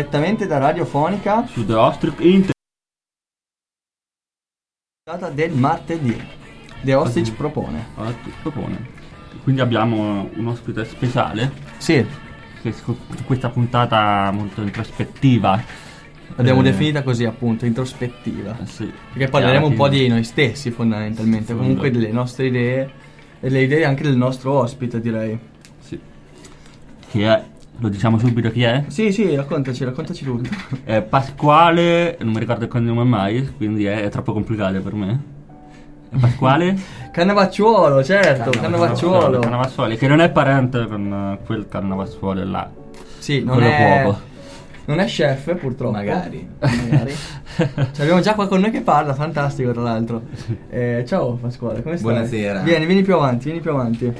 direttamente da Radiofonica su The Ostrich Inter del martedì. The Ostrich propone. Quindi abbiamo un ospite speciale. Sì, Che su questa puntata molto introspettiva l'abbiamo definita così, appunto, introspettiva. sì, Perché parleremo un po' di noi stessi, fondamentalmente. Sì, Comunque delle nostre idee e le idee anche del nostro ospite, direi. sì. Chi è? Lo diciamo subito chi è? Sì, raccontaci tutto. È Pasquale, non mi ricordo il cognome mai, quindi è troppo complicato per me. È Pasquale Cannavacciuolo, certo, Cannavacciuolo. Cannavassuoli, che non è parente con quel Cannavassuolo là. Sì, non Quello è cuoco. Non è chef, purtroppo. Magari. Abbiamo già qua con noi che parla, fantastico tra l'altro. Ciao Pasquale, come stai? Buonasera. Vieni più avanti.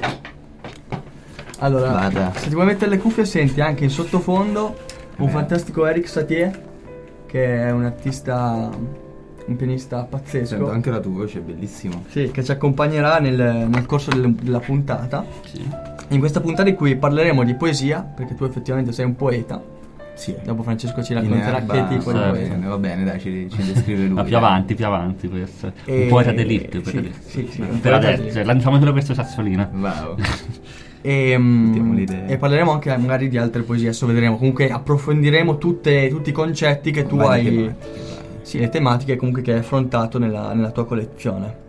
Allora, Vada. se ti vuoi mettere le cuffie senti anche in sottofondo un fantastico Eric Satie, che è un artista, un pianista pazzesco. Sento anche la tua voce, è bellissimo. Sì, che ci accompagnerà nel corso della puntata. Sì. In questa puntata in cui parleremo di poesia, perché tu effettivamente sei un poeta. Sì. Dopo Francesco ci racconterà che tipo di sì. poeta. Va bene, dai, ci descrive lui. Ma più avanti questo. Un poeta d'elite per adesso. Sì, un Per poeta adesso, d'elite. cioè, lanciamo solo questo sassolino. Wow. Mettiamo le idee. E parleremo anche magari di altre poesie, adesso vedremo. Comunque approfondiremo tutti i concetti che tu Varie hai. tematiche, vai. Sì, le tematiche comunque che hai affrontato nella tua collezione.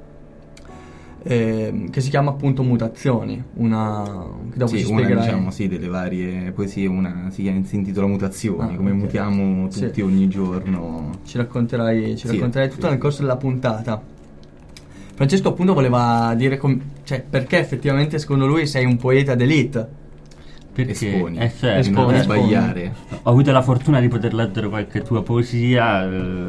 Che si chiama appunto Mutazioni. Che dopo Sì, ci una spiegherai. diciamo sì delle varie poesie, una si intitola Mutazioni, Ah, come ok. mutiamo Sì. tutti ogni giorno. Ci racconterai Sì, tutto sì. nel corso della puntata. Francesco appunto voleva dire cioè perché effettivamente secondo lui sei un poeta d'elite. Perché Esponi. certo, Non Esponi. sbagliare. ho avuto la fortuna di poter leggere qualche tua poesia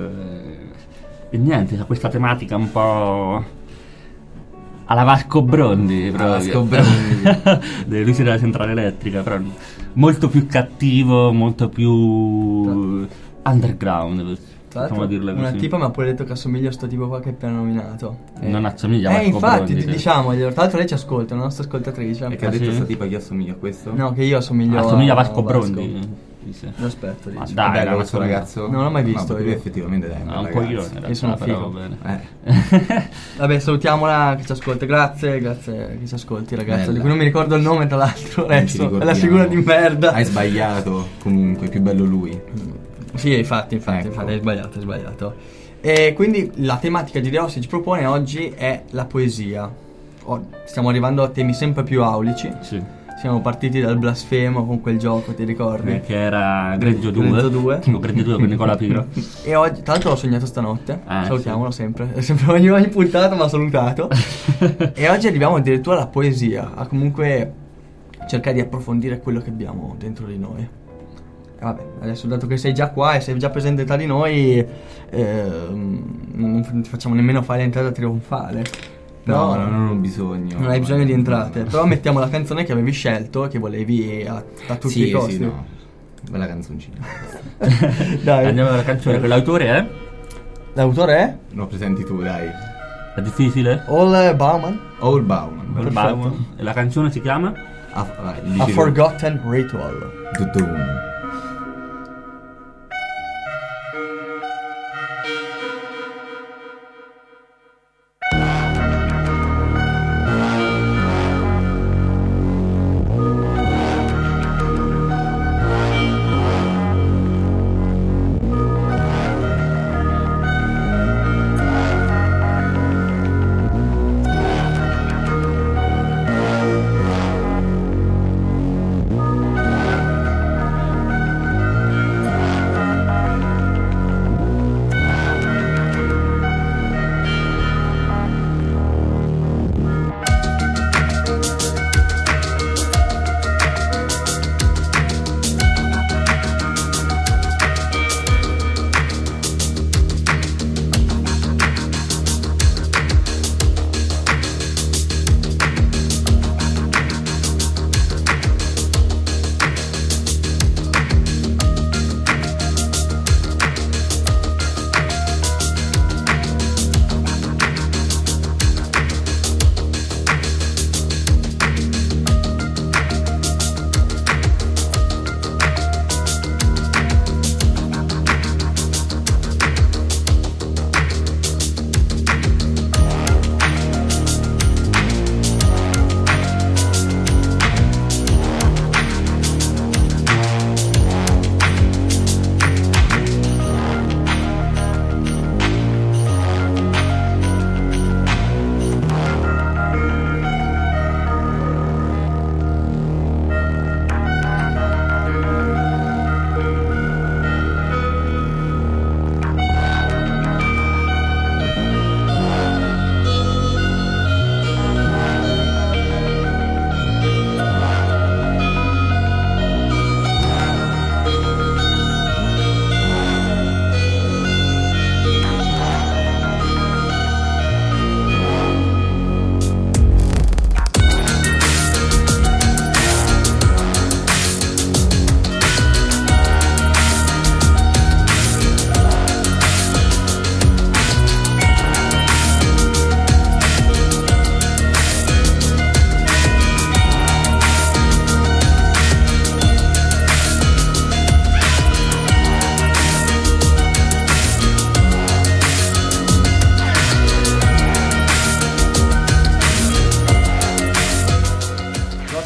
e niente, c'è questa tematica un po' alla Vasco Brondi proprio. Vasco Brondi. Delle luci della centrale elettrica, però molto più cattivo, molto più underground, Tra possiamo l'altro dirla una così. tipa mi ha pure detto che assomiglia a sto tipo qua che hai appena nominato. Non assomiglia a Vasco infatti Brondi, sì. diciamoglielo. Tra l'altro lei ci ascolta, una nostra ascoltatrice. E che ha Ah, detto sì? sta tipa che assomiglia a questo? No, che io assomiglio Assomiglia a a Vasco Brondi. Dice. Lo aspetto, Ma dici. dai, È bello no, questo assomiglia. ragazzo? Non l'ho mai visto No, perché io. effettivamente dai, è un No, un bel coglione ragazzo. in Io sono realtà, però figo. va bene. Vabbè, salutiamola che ci ascolta. Grazie che ci ascolti, ragazzo. Bella. Di cui non mi ricordo il nome, tra l'altro. Non ci Adesso è la ricordiamo. figura di merda. Hai sbagliato, comunque, più bello lui. Sì, infatti, Ecco. hai sbagliato. E quindi la tematica di The Ostrich propone oggi è la poesia. Stiamo arrivando a temi sempre più aulici. Sì. Siamo partiti dal blasfemo con quel gioco, ti ricordi? Che era Greggio 2. Greggio 2. Greggio 2 con Nicola Piro. E oggi, tra l'altro l'ho sognato stanotte, Ah, salutiamolo sempre ogni puntata mi ha salutato. E oggi arriviamo addirittura alla poesia, a comunque cercare di approfondire quello che abbiamo dentro di noi. E vabbè, adesso dato che sei già qua e sei già presente tra di noi, non ti facciamo nemmeno fare l'entrata trionfale. Però No, non ho bisogno. non hai bisogno di entrate. Però mettiamo la canzone che avevi scelto, che volevi a tutti i Sì, costi. sì, no. Bella canzoncina. Dai, Andiamo alla canzone. L'autore è? l'autore è Lo presenti tu, dai. È difficile? Ole Bauman. Old Bauman. Perfetto. E la canzone si chiama? Vai, A dici tu. Forgotten Ritual. Tutum.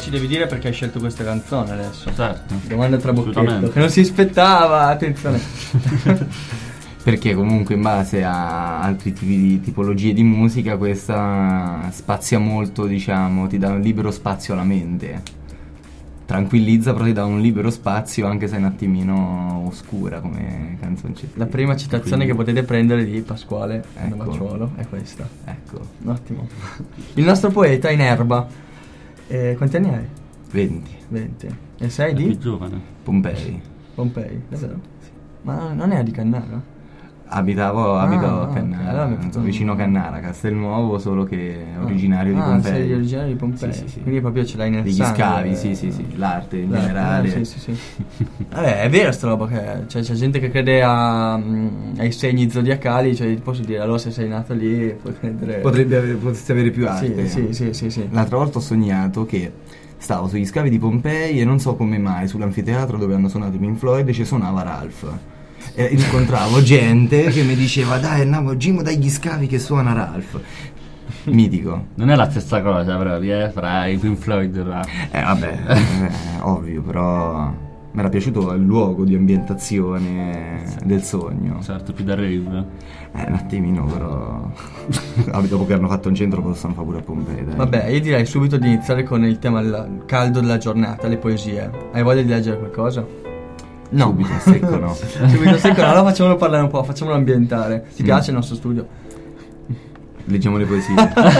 ci devi dire perché hai scelto questa canzone adesso. Certo. Domanda trabocchetto, Assolutamente. che non si aspettava, attenzione. Perché comunque in base a altri tipi di tipologie di musica questa spazia molto, diciamo, ti dà un libero spazio alla mente. Tranquillizza, però ti dà un libero spazio anche se è un attimino oscura come canzoncetta. La prima citazione Quindi, che potete prendere di Pasquale Ecco. Novacciuolo è questa. ecco, Ottimo. Il nostro poeta in erba. Quanti anni hai? 20, 20. E sei È più di giovane. Pompei. Pompei, davvero? Ma non è di Cannara? Abitavo a ok. Cannara, Allora mi ha fatto vicino un- Cannara, Castelnuovo, solo che è originario di sei Pompei. originario di Pompei. Sì, sì, sì. Quindi proprio ce l'hai nel Degli sangue. scavi, sì, l'arte in generale. Sì, sì, sì. Vabbè, è vera sta roba che cioè, c'è gente che crede ai segni zodiacali, cioè ti posso dire, allora se sei nato lì puoi credere. Potresti avere più arte. Sì. L'altra volta ho sognato che stavo sugli scavi di Pompei e non so come mai sull'anfiteatro dove hanno suonato i Pink Floyd ci suonava Ralph. E incontravo gente che mi diceva dai andiamo gimo dagli scavi che suona Ralph. Mitico. Non è la stessa cosa proprio, fra i Pink Floyd. Vabbè, ovvio, però mi era piaciuto il luogo di ambientazione del sogno. Certo, più da rave. Un attimino, però. Vabbè, dopo che hanno fatto un centro possono fare pure a Pompei, dai. Vabbè, io direi subito di iniziare con il tema il caldo della giornata, le poesie. Hai voglia di leggere qualcosa? No. Subito a secco, no. Subito secco, no, allora facciamolo parlare un po', facciamolo ambientare. Ti piace il nostro studio? Leggiamo le poesie.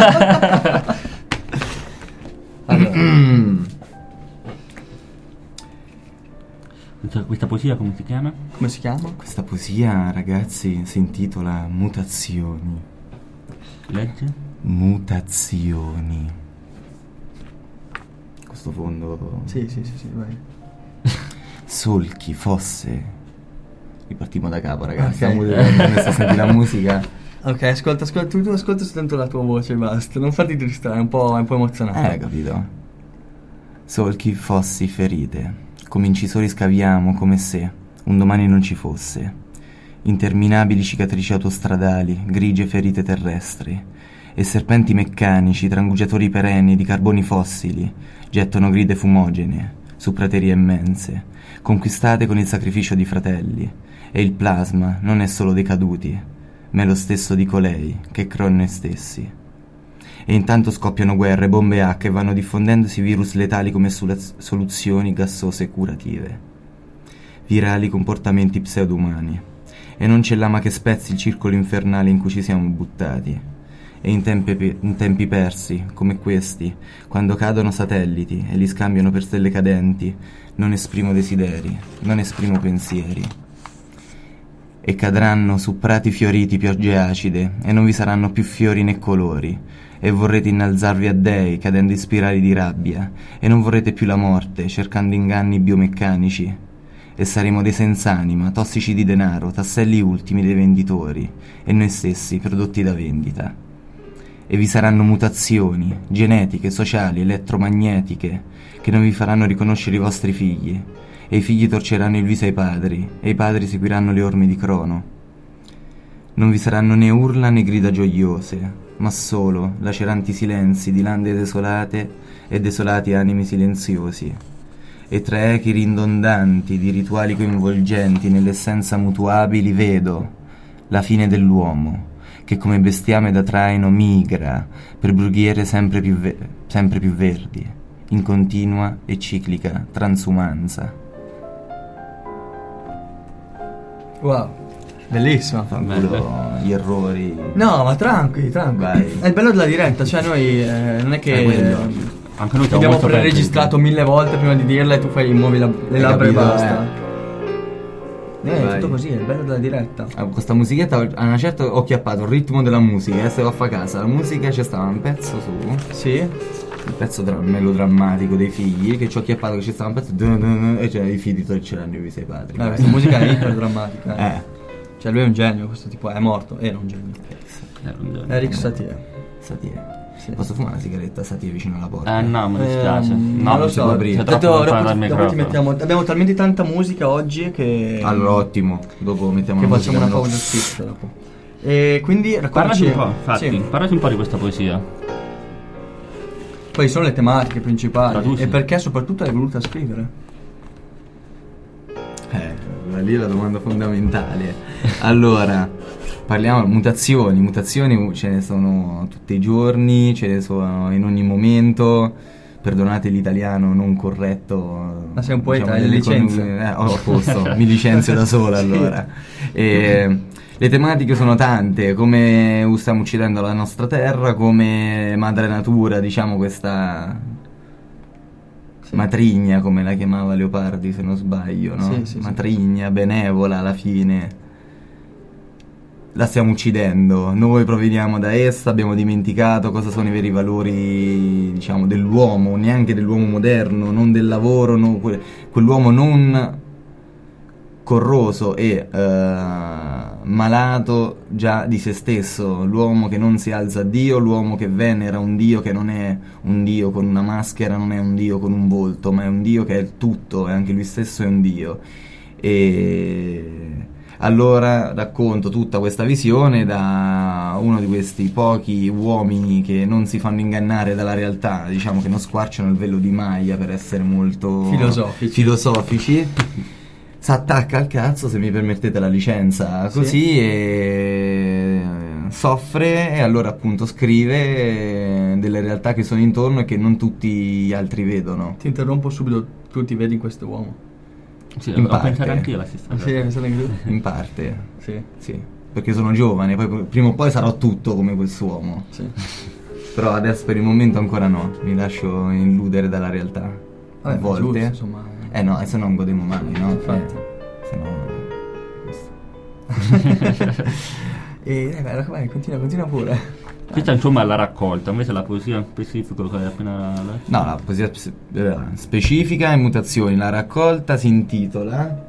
Allora, Questa poesia come si chiama? come si chiama? Questa poesia, ragazzi, si intitola Mutazioni. Legge? Mutazioni. Questo fondo. Sì, vai. Solchi, fosse. Ripartiamo da capo, ragazzi. Ok. Stiamo messo a sentire la musica. Ok, ascolta, tu ascolta soltanto la tua voce e basta. Non farti tristare, è un po' emozionante. Capito. Solchi, fossi, ferite. Come incisori scaviamo, come se un domani non ci fosse. Interminabili cicatrici autostradali, grigie ferite terrestri. E serpenti meccanici, trangugiatori perenni di carboni fossili, gettano gride fumogene su praterie immense, conquistate con il sacrificio di fratelli. E il plasma non è solo dei caduti, ma è lo stesso di colei che creò noi stessi. E intanto scoppiano guerre, bombe H e vanno diffondendosi virus letali come soluzioni gassose curative. Virali comportamenti pseudo-umani. E non c'è lama che spezzi il circolo infernale in cui ci siamo buttati. E in tempi persi, come questi, quando cadono satelliti e li scambiano per stelle cadenti, non esprimo desideri, non esprimo pensieri. E cadranno su prati fioriti piogge acide, e non vi saranno più fiori né colori, e vorrete innalzarvi a dei, cadendo in spirali di rabbia, e non vorrete più la morte, cercando inganni biomeccanici. E saremo dei senz'anima, tossici di denaro, tasselli ultimi dei venditori, e noi stessi prodotti da vendita. E vi saranno mutazioni, genetiche, sociali, elettromagnetiche, che non vi faranno riconoscere i vostri figli, e i figli torceranno il viso ai padri, e i padri seguiranno le orme di Crono. Non vi saranno né urla né grida gioiose, ma solo laceranti silenzi di lande desolate e desolati animi silenziosi, e tra echi ridondanti di rituali coinvolgenti nell'essenza mutuabili vedo la fine dell'uomo, che come bestiame da traino migra per brughiere sempre più verdi, in continua e ciclica transumanza. Wow, bellissima. Fanculo gli errori. No, ma tranqui. Vai. È il bello della diretta, cioè noi non è che quello. Anche noi abbiamo molto preregistrato 1000 volte prima di dirla e tu muovi le labbra e capito, basta. È Vai. tutto così, è il bello della diretta. Questa musichetta a una certa ho chiappato il ritmo della musica, stavo a fa casa, la musica c'è stava un pezzo su, Sì? il pezzo melodrammatico dei figli, che ci ho chiappato che c'è stava un pezzo e c'erano i figli torceranno i vizi ai padri. Questa musica è iper drammatica. Eh. Cioè lui è un genio, questo tipo è morto, era un genio. Eric Satie. Satie. Sì. Posso fumare una sigaretta Satie vicino alla porta? No, mi dispiace. No, non lo si so, può aprire. c'è tanto troppo lontano dopo dal ti microfono. mettiamo, abbiamo talmente tanta musica oggi che Allora ottimo, dopo mettiamo che la facciamo musica. una pausa spizza dopo. E quindi Parlaci raccontaci un po', infatti, sì. parlaci un po' di questa poesia. Poi sono le tematiche principali. Traduci. E perché soprattutto hai voluto scrivere? Lì è la domanda fondamentale. Allora, parliamo di mutazioni ce ne sono tutti i giorni, ce ne sono in ogni momento. Perdonate l'italiano non corretto. Ma sei un poeta, delle licenzia. ho a posto, mi licenzio da sola allora. Le tematiche sono tante, come stiamo uccidendo la nostra terra, come madre natura, diciamo questa matrigna, come la chiamava Leopardi se non sbaglio, no? Sì. Matrigna, benevola alla fine. La stiamo uccidendo, noi proveniamo da essa, abbiamo dimenticato cosa sono i veri valori, diciamo, dell'uomo, neanche dell'uomo moderno, non del lavoro, quell'uomo non corroso e malato già di se stesso, l'uomo che non si alza a Dio, l'uomo che venera un Dio che non è un Dio con una maschera, non è un Dio con un volto, ma è un Dio che è il tutto, e anche lui stesso è un Dio. E allora racconto tutta questa visione da uno di questi pochi uomini che non si fanno ingannare dalla realtà, diciamo che non squarciano il velo di Maya per essere molto filosofici. S'attacca al cazzo, se mi permettete la licenza, così, e soffre, e allora appunto scrive delle realtà che sono intorno e che non tutti gli altri vedono. Ti interrompo subito, tu ti vedi in questo uomo? Sì, in ho parte. pensato anche io la stessa cosa. Sì, pensato anche tu? In parte, Sì. perché sono giovane, poi prima o poi sarò tutto come quest'uomo. Sì. Però adesso per il momento ancora no, mi lascio illudere dalla realtà. Vabbè, A volte. giusto, insomma. No, se no non godemo mai, no? Infatti. Se no... E vai, continua pure. Questa insomma è la raccolta, invece la poesia specifica che hai appena letto. No, la poesia specifica e mutazioni. La raccolta si intitola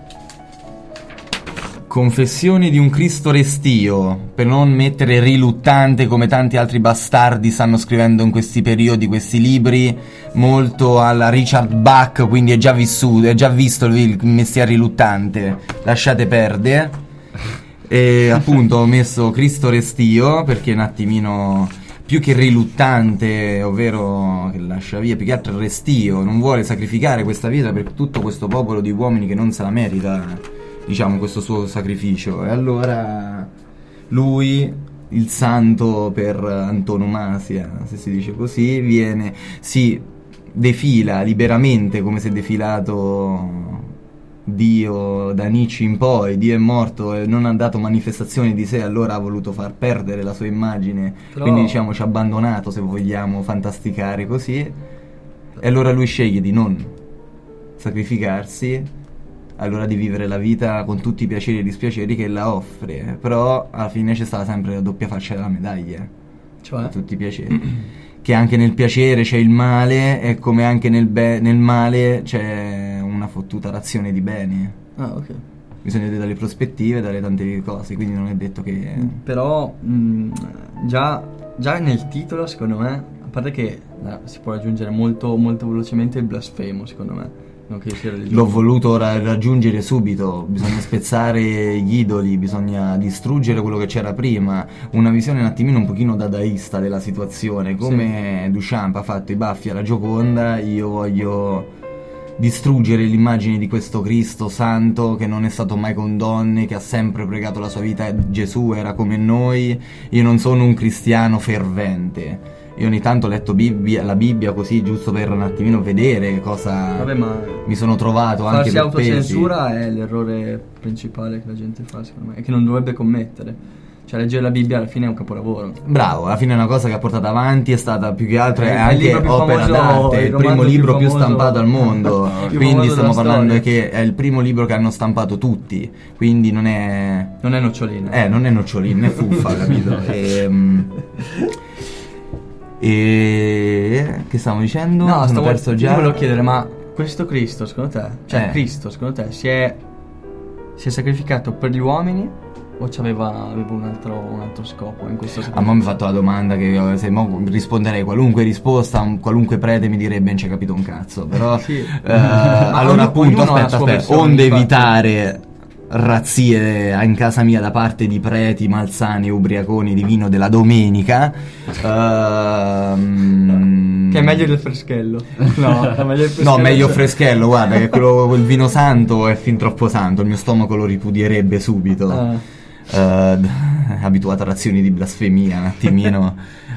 Confessioni di un Cristo restio, per non mettere riluttante come tanti altri bastardi stanno scrivendo in questi periodi questi libri molto alla Richard Bach, quindi è già visto il mestiere riluttante, lasciate perdere. E appunto ho messo Cristo restio perché è un attimino più che riluttante, ovvero che lascia via, più che altro restio, non vuole sacrificare questa vita per tutto questo popolo di uomini che non se la merita, diciamo, questo suo sacrificio. E allora lui, il santo per antonomasia, se si dice così, si defila liberamente come si è defilato Dio da Nietzsche in poi. Dio è morto e non ha dato manifestazioni di sé, allora ha voluto far perdere la sua immagine. Però... quindi diciamo ci ha abbandonato, se vogliamo fantasticare così, e allora lui sceglie di non sacrificarsi, allora di vivere la vita con tutti i piaceri e dispiaceri che la offre. Però alla fine c'è stata sempre la doppia faccia della medaglia, cioè tutti i piaceri che anche nel piacere c'è il male, e come anche nel male c'è una fottuta razione di bene. Ah, ok. Bisogna vedere dalle prospettive, dalle tante cose, quindi non è detto che... Però già nel titolo, secondo me, a parte che si può raggiungere molto, molto velocemente il blasfemo, secondo me. Non che sia religioso. L'ho voluto raggiungere subito, bisogna spezzare gli idoli, bisogna distruggere quello che c'era prima, una visione un attimino un pochino dadaista della situazione, come sì. Duchamp ha fatto i baffi alla Gioconda, io voglio distruggere l'immagine di questo Cristo santo che non è stato mai con donne, che ha sempre pregato la sua vita, Gesù era come noi, io non sono un cristiano fervente. Io ogni tanto ho letto la Bibbia così, giusto per un attimino vedere cosa mi sono trovato anche per pesi. Farsi autocensura è l'errore principale che la gente fa, secondo me, e che non dovrebbe commettere. Cioè leggere la Bibbia alla fine è un capolavoro. Bravo, alla fine è una cosa che ha portato avanti, è stata più che altro è anche opera famoso, d'arte, è il primo libro più stampato al mondo. Quindi stiamo parlando che è il primo libro che hanno stampato tutti, quindi non è nocciolina. Non è nocciolina, è fuffa, capito? E che stavamo dicendo? No, sono perso già. Io volevo chiedere, ma questo Cristo, secondo te, cioè Cristo, secondo te, si è sacrificato per gli uomini o aveva un altro scopo in questo sacrificio? Ma mi ha fatto la domanda che se mo risponderei qualunque risposta, qualunque prete mi direbbe non ci ha capito un cazzo, però sì. allora appunto aspetta, onde evitare razzie in casa mia da parte di preti, malsani e ubriaconi di vino della domenica. Che è meglio del freschello. No, è meglio il freschello. No, meglio freschello, guarda, che quel vino santo è fin troppo santo, il mio stomaco lo ripudierebbe subito. Abituato a razioni di blasfemia, un attimino.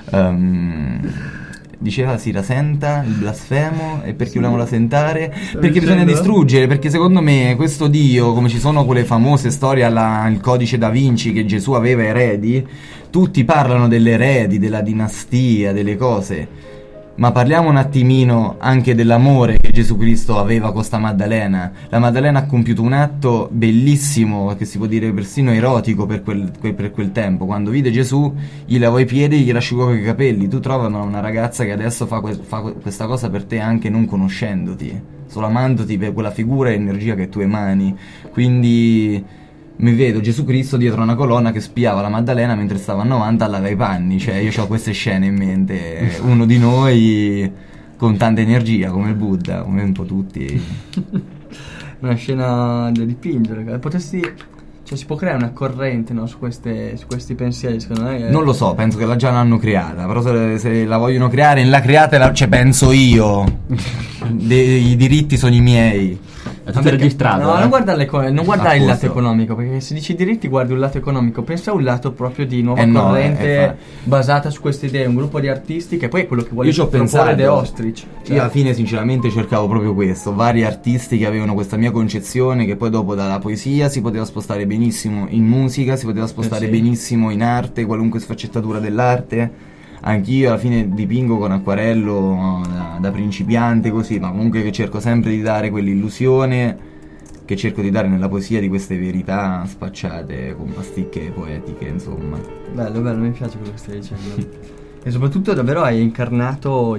Diceva si rasenta il blasfemo e perché vogliamo rasentare? Perché bisogna distruggere, perché secondo me questo Dio, come ci sono quelle famose storie il codice da Vinci che Gesù aveva eredi, tutti parlano delle eredi, della dinastia, delle cose, ma parliamo un attimino anche dell'amore che Gesù Cristo aveva con sta Maddalena. La Maddalena ha compiuto un atto bellissimo, che si può dire persino erotico per quel tempo. Quando vide Gesù, gli lavò i piedi e gli asciugò i capelli. Tu trova una ragazza che adesso fa questa cosa per te anche non conoscendoti, solo amandoti per quella figura e energia che tu emani. Quindi mi vedo Gesù Cristo dietro una colonna che spiava la Maddalena mentre stava a 90 a lavare i panni. Cioè io ho queste scene in mente, uno di noi con tanta energia come il Buddha, come un po' tutti. Una scena da dipingere. Cioè si può creare una corrente, no, su questi pensieri, secondo me. Non lo so, penso che già l'hanno creata, però se la vogliono creare, la create, cioè penso io. I diritti sono i miei. È tutto registrato. No, non guardare il lato posto. economico, perché se dici diritti guardi un lato economico, pensa a un lato proprio di nuova no, corrente basata su queste idee, un gruppo di artisti che poi è quello che vuole Io ci ho proporre pensato. The Ostrich. Io alla fine sinceramente cercavo proprio questo, vari artisti che avevano questa mia concezione, che poi dopo dalla poesia si poteva spostare benissimo in musica, si poteva spostare sì. benissimo in arte, qualunque sfaccettatura dell'arte. Anch'io alla fine dipingo con acquarello da principiante così, ma comunque che cerco sempre di dare quell'illusione che cerco di dare nella poesia di queste verità spacciate con pasticche poetiche, insomma. Bello, mi piace quello che stai dicendo. E soprattutto davvero hai incarnato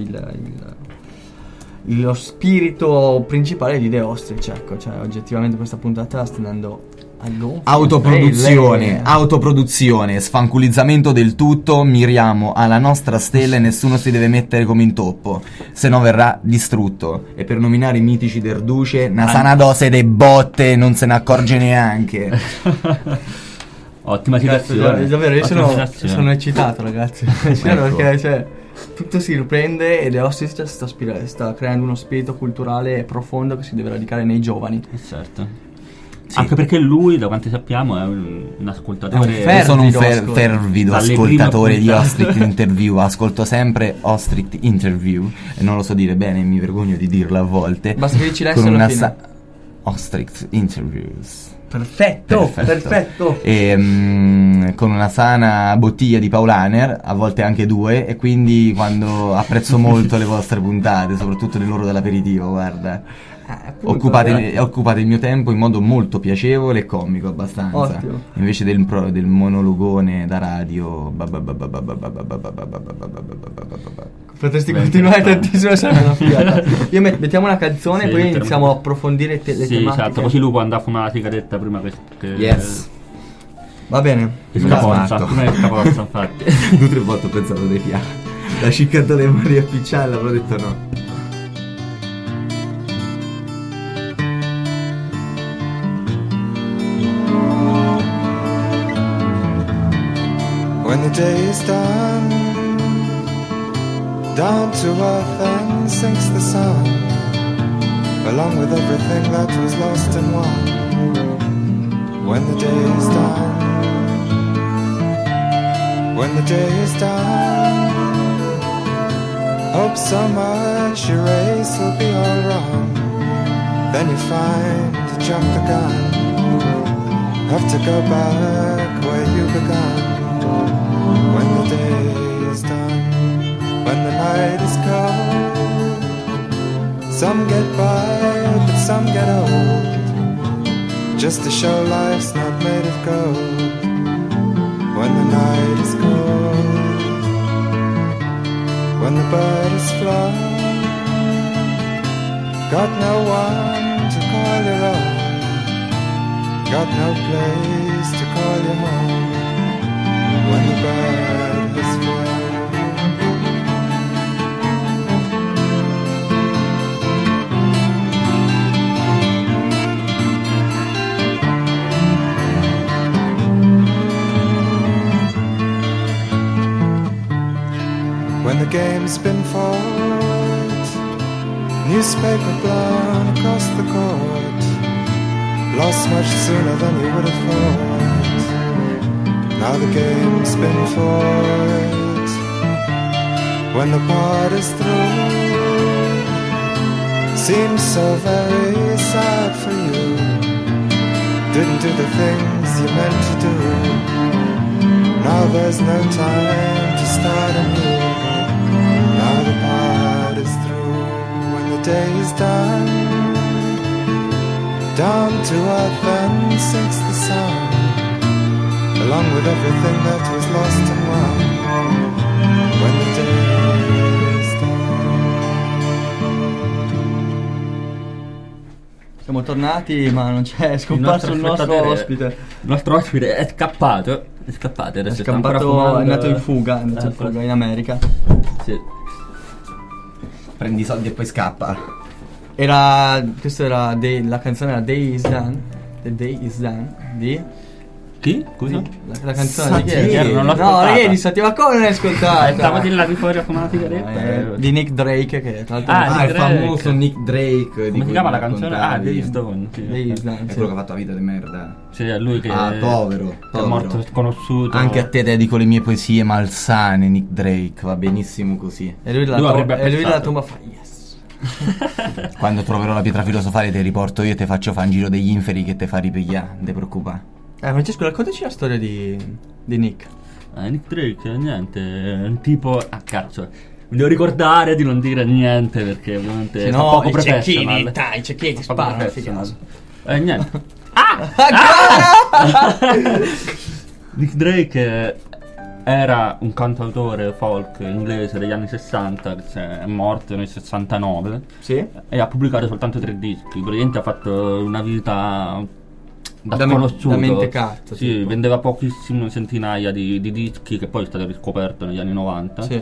lo spirito principale di The Ostrich, ecco, cioè oggettivamente questa puntata sta andando a gonfie autoproduzione, sfanculizzamento del tutto, miriamo alla nostra stella e nessuno si deve mettere come intoppo, se no verrà distrutto. E per nominare i mitici Derduce, una sana dose de botte non se ne accorge neanche. Ottima situazione. Davvero, io Ottima sono situazione. eccitato, ragazzi. Ecco. Perché cioè, tutto si riprende e The Ostrich sta creando uno spirito culturale profondo che si deve radicare nei giovani. Certo. Sì. Anche perché lui, da quanto sappiamo, è un ascoltatore. È un Io sono un fervido fervido dalle ascoltatore prime di puntate. Ostrich Interview, ascolto sempre Ostrich Interview e non lo so dire bene, mi vergogno di dirlo a volte. Basta che dici con l'S alla una fine. Ostrich Interviews. Perfetto. E con una sana bottiglia di Paulaner, a volte anche due, e quindi quando apprezzo molto le vostre puntate, soprattutto le loro dell'aperitivo, guarda. Occupate il mio tempo in modo molto piacevole e comico abbastanza. Ottimo. Invece del monologone da radio. Potresti continuare tantissimo, sarebbe una figata. Io mettiamo una canzone e poi iniziamo a approfondire le Sì, tematiche. esatto, così lui può andare a fumare la sigaretta prima che Yes. Va bene. che scapozza, Esatto. prima che scapozza, infatti. 2 o 3 volte ho pensato dei piani. La ciccata delle Maria Piccialla, però ho detto no. When the day is done, down to earth then sinks the sun, along with everything that was lost and won. When the day is done, when the day is done, hope so much your race will be all wrong. Then you find you jumped the gun, have to go back where you began. When the day is done, when the night is cold, some get by, but some get old, just to show life's not made of gold. When the night is cold, when the bird is flown, got no one to call your own, got no place to call your home. When the bird has flown. game's been fought, newspaper blown across the court, lost much sooner than you would have thought. Now the game's been fought. When the part is through, seems so very sad for you. Didn't do the things you meant to do. Now there's no time to start anew. Now the part is through. When the day is done, down to earth then sinks the sun, along with everything that was lost and won. When the day is done. Siamo tornati, ma non c'è, è scomparso il nostro ospite. Il nostro ospite è scappato. È scappato, adesso È sta ancora scappato, fumando. è andato in fuga, in America. Sì. Prendi i soldi e poi scappa. Questo era la canzone era Day Is Done. The Day Is Done di Chi? Scusa? la canzone di chi Satieri, era? non l'ho No, ascoltata. ragazzi, di Satieri, ma come non l'hai ascoltata? Stavo di là di fuori a fumare una sigaretta. Di Nick Drake, che tra l'altro Ah, il Drake. famoso Nick Drake. Come si chiama la canzone? Ah, Day Days Done. Sì. Day Is Done, È sì. quello che ha fatto la vita di merda. Sì, è lui che Povero. è morto sconosciuto. Anche a te dedico le mie poesie malsane, Nick Drake. Va benissimo così. E lui Lui avrebbe dalla apprezzato. tomba fa yes. Quando troverò la pietra filosofale te riporto io e te faccio fare un giro degli inferi che te fa ripigliare. Non ti preoccupare. Francesco, raccontaci la storia di Nick. Nick Drake, niente, è un tipo a cazzo. Mi devo ricordare di non dire niente perché ovviamente Se fa no, poco i cecchini, professional. dai, i cecchini ti Poco sparano, professional. figa. Niente. Ancora! Nick Drake era un cantautore folk inglese degli anni 60, cioè è morto nel 69 Sì? e ha pubblicato soltanto 3 dischi. Praticamente ha fatto una vita da Da sconosciuto. da mentecatto, Sì, tipo. vendeva pochissime centinaia di dischi che poi è stato riscoperto negli anni 90. Sì.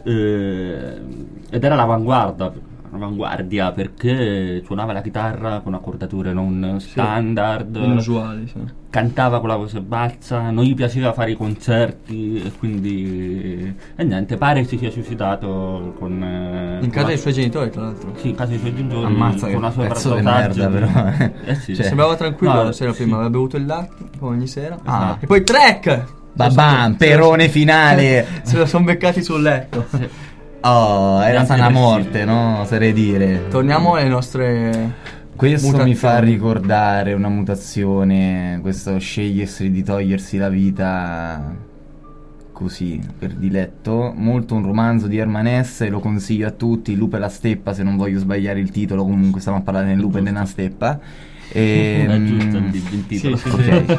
Ed era l'avanguardia perché suonava la chitarra con accordature non standard, Inusuali, sì. cantava con la voce bassa, non gli piaceva fare i concerti e quindi niente, pare si sia suicidato con In casa dei suoi genitori, tra l'altro. sì, in casa dei suoi genitori. Ammazza che con una pezzo di sovradosaggio merda, di- però. sì. Cioè, Sembrava tranquillo No, la sera sì. prima, aveva bevuto il latte come ogni sera. Ah. E poi track! Babam, perone finale. Se la sono beccati sul letto. Oh, era Anche sana per morte, no? Oserei dire. Torniamo alle nostre Questo mutazioni. mi fa ricordare una mutazione, questo scegliersi di togliersi la vita così, per diletto. Molto un romanzo di Herman Hesse, lo consiglio a tutti, Il lupo e la steppa, se non voglio sbagliare il titolo, comunque stiamo a parlare del lupo e della steppa. È giusto il titolo. Sì,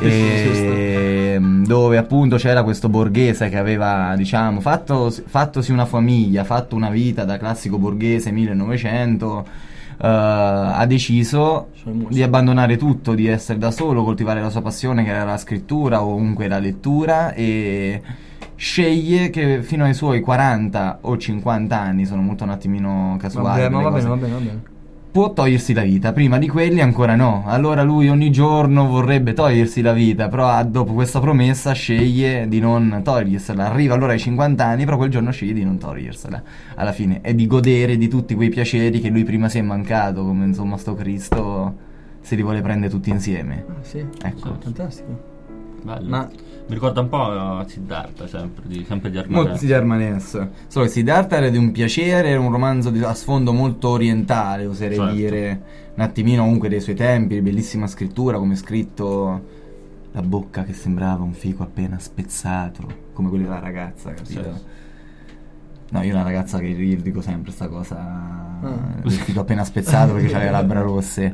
Ok, dove appunto c'era questo borghese che aveva, diciamo, fattosi una famiglia, fatto una vita da classico borghese 1900, ha deciso di abbandonare tutto, di essere da solo, coltivare la sua passione che era la scrittura o comunque la lettura, e sceglie che fino ai suoi 40 o 50 anni, sono molto un attimino casuali, Vabbè, ma quelle va cose, bene, va bene. può togliersi la vita. Prima di quelli ancora no. Allora lui ogni giorno vorrebbe togliersi la vita, però dopo questa promessa sceglie di non togliersela. Arriva allora ai 50 anni, però quel giorno sceglie di non togliersela alla fine, e di godere di tutti quei piaceri che lui prima si è mancato, come insomma sto Cristo se li vuole prendere tutti insieme. Ah, sì. Ecco. Fantastico. Bello. Ma Mi ricorda un po' Siddhartha, sempre di Armand. Molti di Armanès. Solo che Siddhartha era di un piacere, era un romanzo a sfondo molto orientale, oserei Certo. dire, un attimino comunque dei suoi tempi, bellissima scrittura, come scritto, la bocca che sembrava un fico appena spezzato, come quella della ragazza, capito? Sì. No, io una ragazza che io dico sempre sta cosa, Ah. il fico appena spezzato perché aveva le labbra rosse.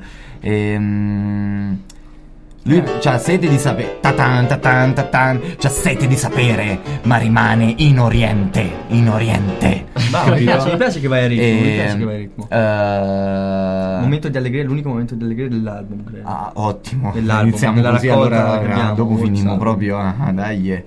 Lui c'ha sete di sapere, tatan, tatan, tatan, c'ha sete di sapere, ma rimane in Oriente, in Oriente. mi piace che vai a ritmo, mi piace che vai a ritmo. Momento di allegria, l'unico momento di allegria dell'album, credo. Ottimo, Dell'album, iniziamo della così, raccolta allora che abbiamo, dopo finimo WhatsApp. proprio, dai.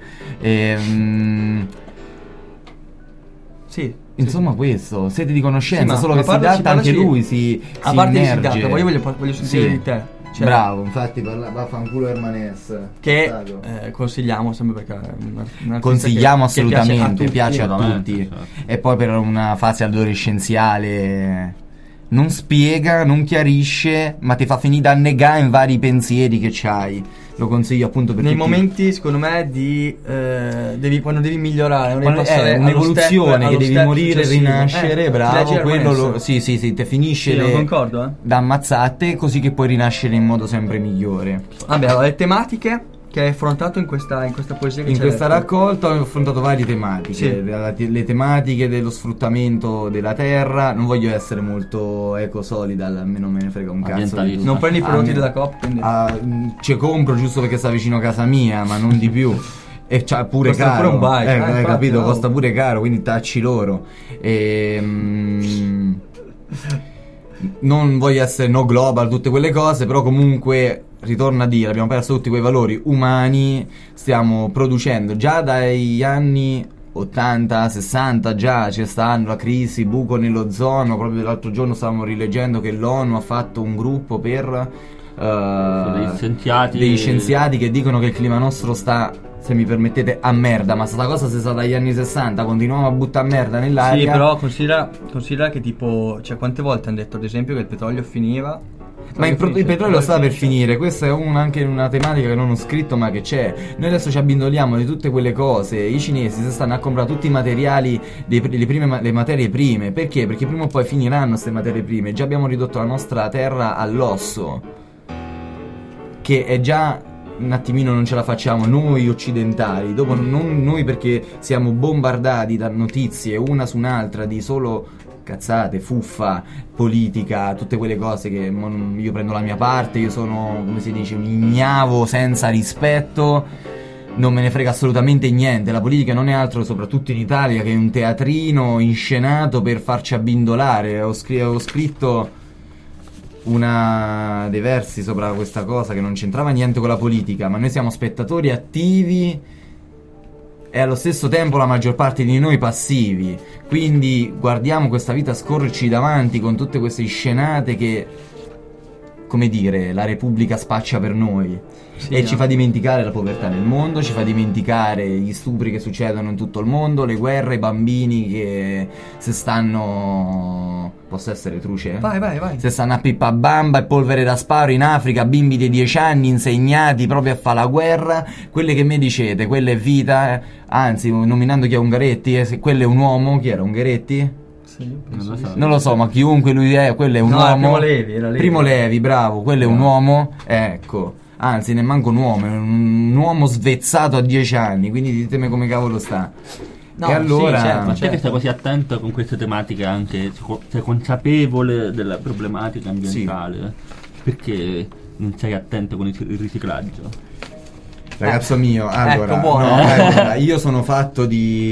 Sì. Insomma questo, sete di conoscenza, Sì, ma- solo ma che parlaci- Siddhartha anche parlaci- lui si A parte di immerge. Siddhartha, voglio sentire Sì. di te. Cioè, Bravo, infatti vaffanculo Hermanes. che Stato. consigliamo sempre perché è un artista Consigliamo che piace assolutamente, piace a assolutamente, tutti. certo. E poi per una fase adolescenziale non spiega, non chiarisce, ma ti fa finire da annegare in vari pensieri che c'hai. Lo consiglio appunto per nei tutti. momenti secondo me quando devi migliorare, non devi Quando passare è un'evoluzione che devi morire e rinascere, bravo, quello sì, te finisce sì, concordo, da ammazzate, così che puoi rinascere in modo sempre migliore. Vabbè, allora, le tematiche che hai affrontato in questa poesia che In ci hai questa letto. raccolta ho affrontato varie tematiche, Sì. le tematiche dello sfruttamento della terra. Non voglio essere molto eco-solidal, almeno me ne frega un cazzo di Ambientalista. tutto. Non prendi i prodotti Ah, della Coop, quindi ci compro giusto perché sta vicino a casa mia, ma non di più. E c'ha pure Costa caro. pure un bike, hai infatti, capito? no. Costa pure caro, quindi tacci loro. Non voglio essere no global, tutte quelle cose, però comunque ritorno a dire, abbiamo perso tutti quei valori umani, stiamo producendo già dagli anni 80, 60 già c'è stanno la crisi, buco nell'ozono. Proprio l'altro giorno stavamo rileggendo che l'ONU ha fatto un gruppo per degli scienziati che dicono che il clima nostro sta, se mi permettete, a merda. Ma sta cosa si sa dagli anni 60, continuiamo a buttare merda nell'aria. sì, però considera che tipo, cioè quante volte hanno detto ad esempio che il petrolio finiva. Ma il petrolio sta per finire. Questa è anche una tematica che non ho scritto ma che c'è. Noi adesso ci abbindoliamo di tutte quelle cose. I cinesi si stanno a comprare tutti i materiali, le materie prime. Perché? Perché prima o poi finiranno queste materie prime. Già abbiamo ridotto la nostra terra all'osso, che è già un attimino non ce la facciamo noi occidentali. Dopo non noi, perché siamo bombardati da notizie una su un'altra di solo cazzate, fuffa, politica, tutte quelle cose che io prendo la mia parte, io sono, come si dice, un ignavo senza rispetto, non me ne frega assolutamente niente. La politica non è altro, soprattutto in Italia, che un teatrino inscenato per farci abbindolare. Ho scritto dei versi sopra questa cosa che non c'entrava niente con la politica, ma noi siamo spettatori attivi e allo stesso tempo la maggior parte di noi passivi. Quindi guardiamo questa vita scorrerci davanti con tutte queste scenate che, come dire, la Repubblica spaccia per noi. Sì, E ci fa dimenticare la povertà nel mondo, ci fa dimenticare gli stupri che succedono in tutto il mondo, le guerre, i bambini che se stanno... Posso essere truce? Vai. Se stanno a pippa bamba e polvere da sparo in Africa, bimbi di 10 anni insegnati proprio a fare la guerra. Quelle che mi dicete, quella è vita, anzi, nominando chi è Ungaretti, se quello è un uomo, chi era Ungaretti? Sì, Non lo so, ma chiunque lui è, quello è un No, uomo. era Levi. Primo Levi, bravo, quello è un uomo, ecco. Anzi, nemmeno un uomo, è un uomo svezzato a 10 anni, quindi ditemi come cavolo sta. No, e allora... sì, certo, Ma te che stai così attento con queste tematiche, anche sei consapevole della problematica ambientale, perché non sei attento con il riciclaggio? Ragazzo mio, allora, ecco, buono. allora, io sono fatto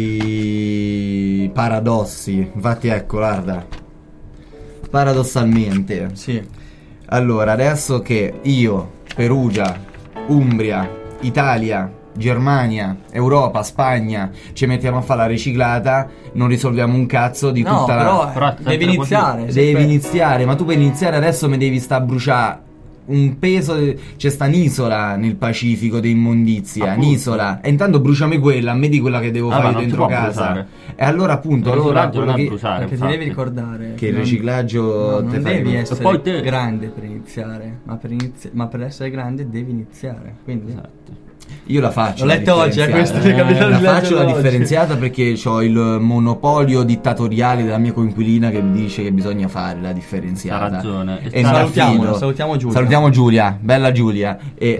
di paradossi. Infatti, ecco, guarda, paradossalmente. Sì. Allora, adesso che io, Perugia, Umbria, Italia, Germania, Europa, Spagna ci mettiamo a fare la riciclata, non risolviamo un cazzo di No, tutta però, la... Però devi sempre iniziare. Devi iniziare, ma tu per iniziare adesso mi devi sta a bruciare un peso. C'è sta un'isola nel Pacifico di immondizia, Appunto. un'isola, e intanto bruciami quella, a me di quella che devo Ah, ma fare non si dentro può casa. bruciare. E allora appunto, Il allora riciclaggio quello non è che, bruciare, Perché ti infatti. devi ricordare che il non- riciclaggio no, non te fa- devi E essere poi te- grande per iniziare, ma per essere grande devi iniziare. Quindi Esatto. io la faccio. L'ho la letto oggi, differenziata. questo, capito? La L'ho faccio letto la oggi. differenziata perché ho il monopolio dittatoriale della mia coinquilina che mi dice che bisogna fare la differenziata. Ha ragione. E mi Salutiamola, affido. salutiamo Giulia. Salutiamo Giulia, bella Giulia. E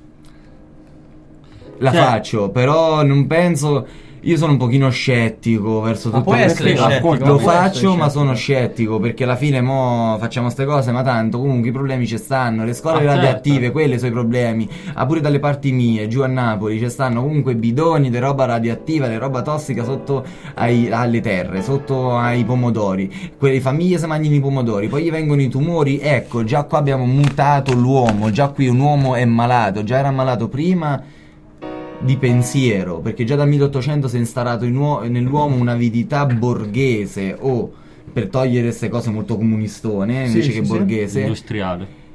la Cioè- faccio, però non penso. Io sono un pochino scettico verso Ma tutto puoi questo. essere scettico, Lo puoi essere faccio, ma scettico. sono scettico perché alla fine mo facciamo ste cose, ma tanto comunque i problemi ci stanno. Le scuole Ah, certo. radioattive, quelle sono i problemi. Ah, pure dalle parti mie, giù a Napoli, ci stanno comunque bidoni di roba radioattiva, di roba tossica sotto alle terre, sotto ai pomodori. Quelle famiglie si mangiano i pomodori, poi gli vengono i tumori. Ecco, già qua abbiamo mutato l'uomo, già qui un uomo è malato, già era malato prima di pensiero, perché già dal 1800 si è instaurato nell'uomo un'avidità borghese, o per togliere queste cose molto comunistone Sì, invece sì, che sì. borghese, Industriale.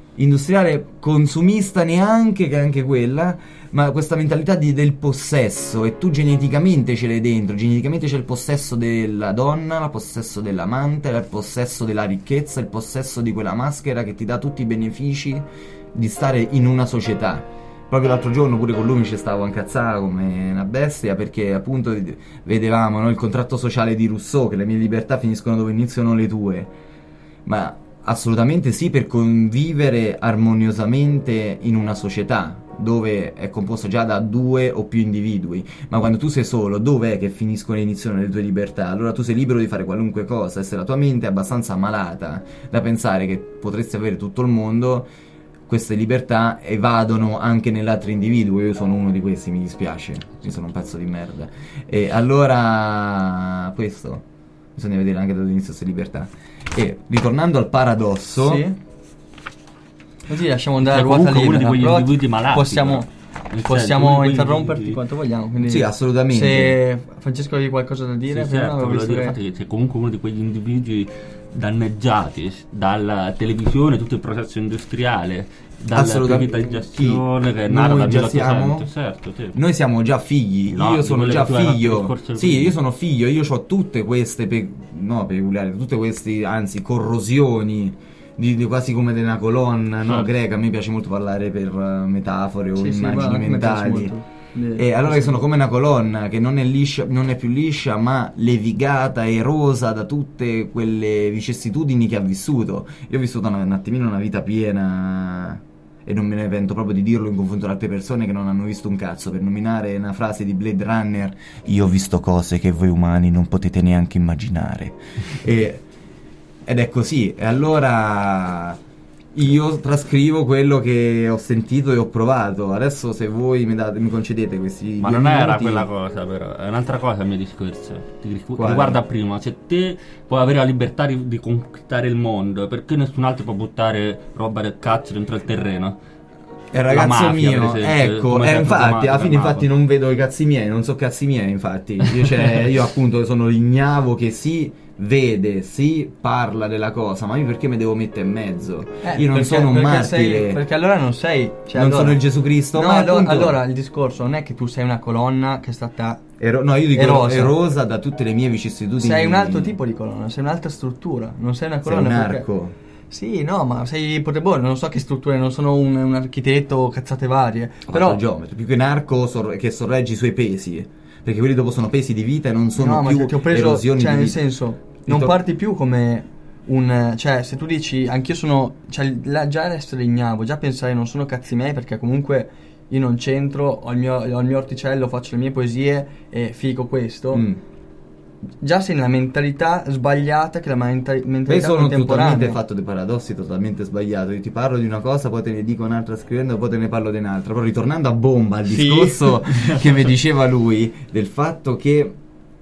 industriale, consumista neanche, che è anche quella, ma questa mentalità del possesso, e tu geneticamente ce l'hai dentro, geneticamente c'è il possesso della donna, il possesso dell'amante, il possesso della ricchezza, il possesso di quella maschera che ti dà tutti i benefici di stare in una società. Proprio l'altro giorno pure con lui mi ci stavo a incazzare come una bestia, perché appunto vedevamo, no, il contratto sociale di Rousseau, che le mie libertà finiscono dove iniziano le tue, ma assolutamente sì, per convivere armoniosamente in una società dove è composta già da 2 o più individui. Ma quando tu sei solo, dov'è che finiscono e iniziano le tue libertà? Allora tu sei libero di fare qualunque cosa, e se la tua mente è abbastanza malata da pensare che potresti avere tutto il mondo, queste libertà evadono anche nell'altro individuo. Io sono uno di questi, mi dispiace, io sono un pezzo di merda. E allora questo bisogna vedere anche dall'inizio queste libertà. E ritornando al paradosso, Sì. Così lasciamo andare a Cioè, ruota comunque uno libera. di quegli Però individui malati, possiamo, però. Nel possiamo senso, uno di quegli interromperti individui- quanto vogliamo. Quindi sì, assolutamente. se Francesco avevi qualcosa da dire, Sì, prima certo, avevo volevo visto dire che- infatti che c'è comunque uno di quegli individui danneggiati dalla televisione, tutto il processo industriale, dalla Assolutamente. privatizzazione che è Noi nata dal già 1800, siamo? certo, sì. Noi siamo già figli, No, io di sono quelle già che tu hai fatto il figlio. discorso Sì, prima. io sono figlio, io ho tutte queste peculiari, tutte queste, anzi, corrosioni di quasi come di una colonna, no, Certo. greca. A me piace molto parlare per metafore o Sì, sì, immagini guarda, anche a me piace mentali. molto. E allora che sono come una colonna che non è liscia, non è più liscia, ma levigata, erosa da tutte quelle vicissitudini che ha vissuto. Io ho vissuto un attimino una vita piena, e non me ne pento proprio di dirlo in confronto ad altre persone che non hanno visto un cazzo. Per nominare una frase di Blade Runner: io ho visto cose che voi umani non potete neanche immaginare. Ed è così. E allora io trascrivo quello che ho sentito e ho provato. Adesso se voi mi concedete questi Ma 2 non era minuti, quella cosa, però è un'altra cosa il mio discorso. Quale? Riguarda prima, se te puoi avere la libertà di conquistare il mondo, perché nessun altro può buttare roba del cazzo dentro il terreno? il ragazzo mafia, mio, per esempio, ecco, come sempre infatti, chiamata alla fine da infatti Napoli. non vedo i cazzi miei, non so cazzi miei, infatti. Io appunto sono l'ignavo che si vede, si parla della cosa, ma io perché mi devo mettere in mezzo? Io non perché- sono un perché martire. perché allora non sei, cioè, Non allora- sono il Gesù Cristo, No, ma appunto- allora il discorso non è che tu sei una colonna che è stata. No, io dico Erosa. erosa da tutte le mie vicissitudini. Sei un altro tipo di colonna, sei un'altra struttura, non sei una Sei colonna. un perché- arco. Sì, no, ma sei potrebbe, non so che strutture, non sono un architetto o cazzate varie. Però Però geometri, più che un arco che sorregge i suoi pesi, perché quelli dopo sono pesi di vita e non sono no, ma più ti ho preso, erosioni cioè di nel vita. senso, non Sto- parti più come un, cioè se tu dici anch'io sono, cioè già essere ignavo, già pensare non sono cazzi miei perché comunque io non c'entro, ho il mio orticello, faccio le mie poesie e fico questo. Mm. Già sei nella mentalità sbagliata che è la Io mentalità sono contemporanea. totalmente fatto dei paradossi, totalmente sbagliato. Io ti parlo di una cosa, poi te ne dico un'altra scrivendo, poi te ne parlo di un'altra. Però ritornando a bomba al Sì. discorso che mi diceva lui, del fatto che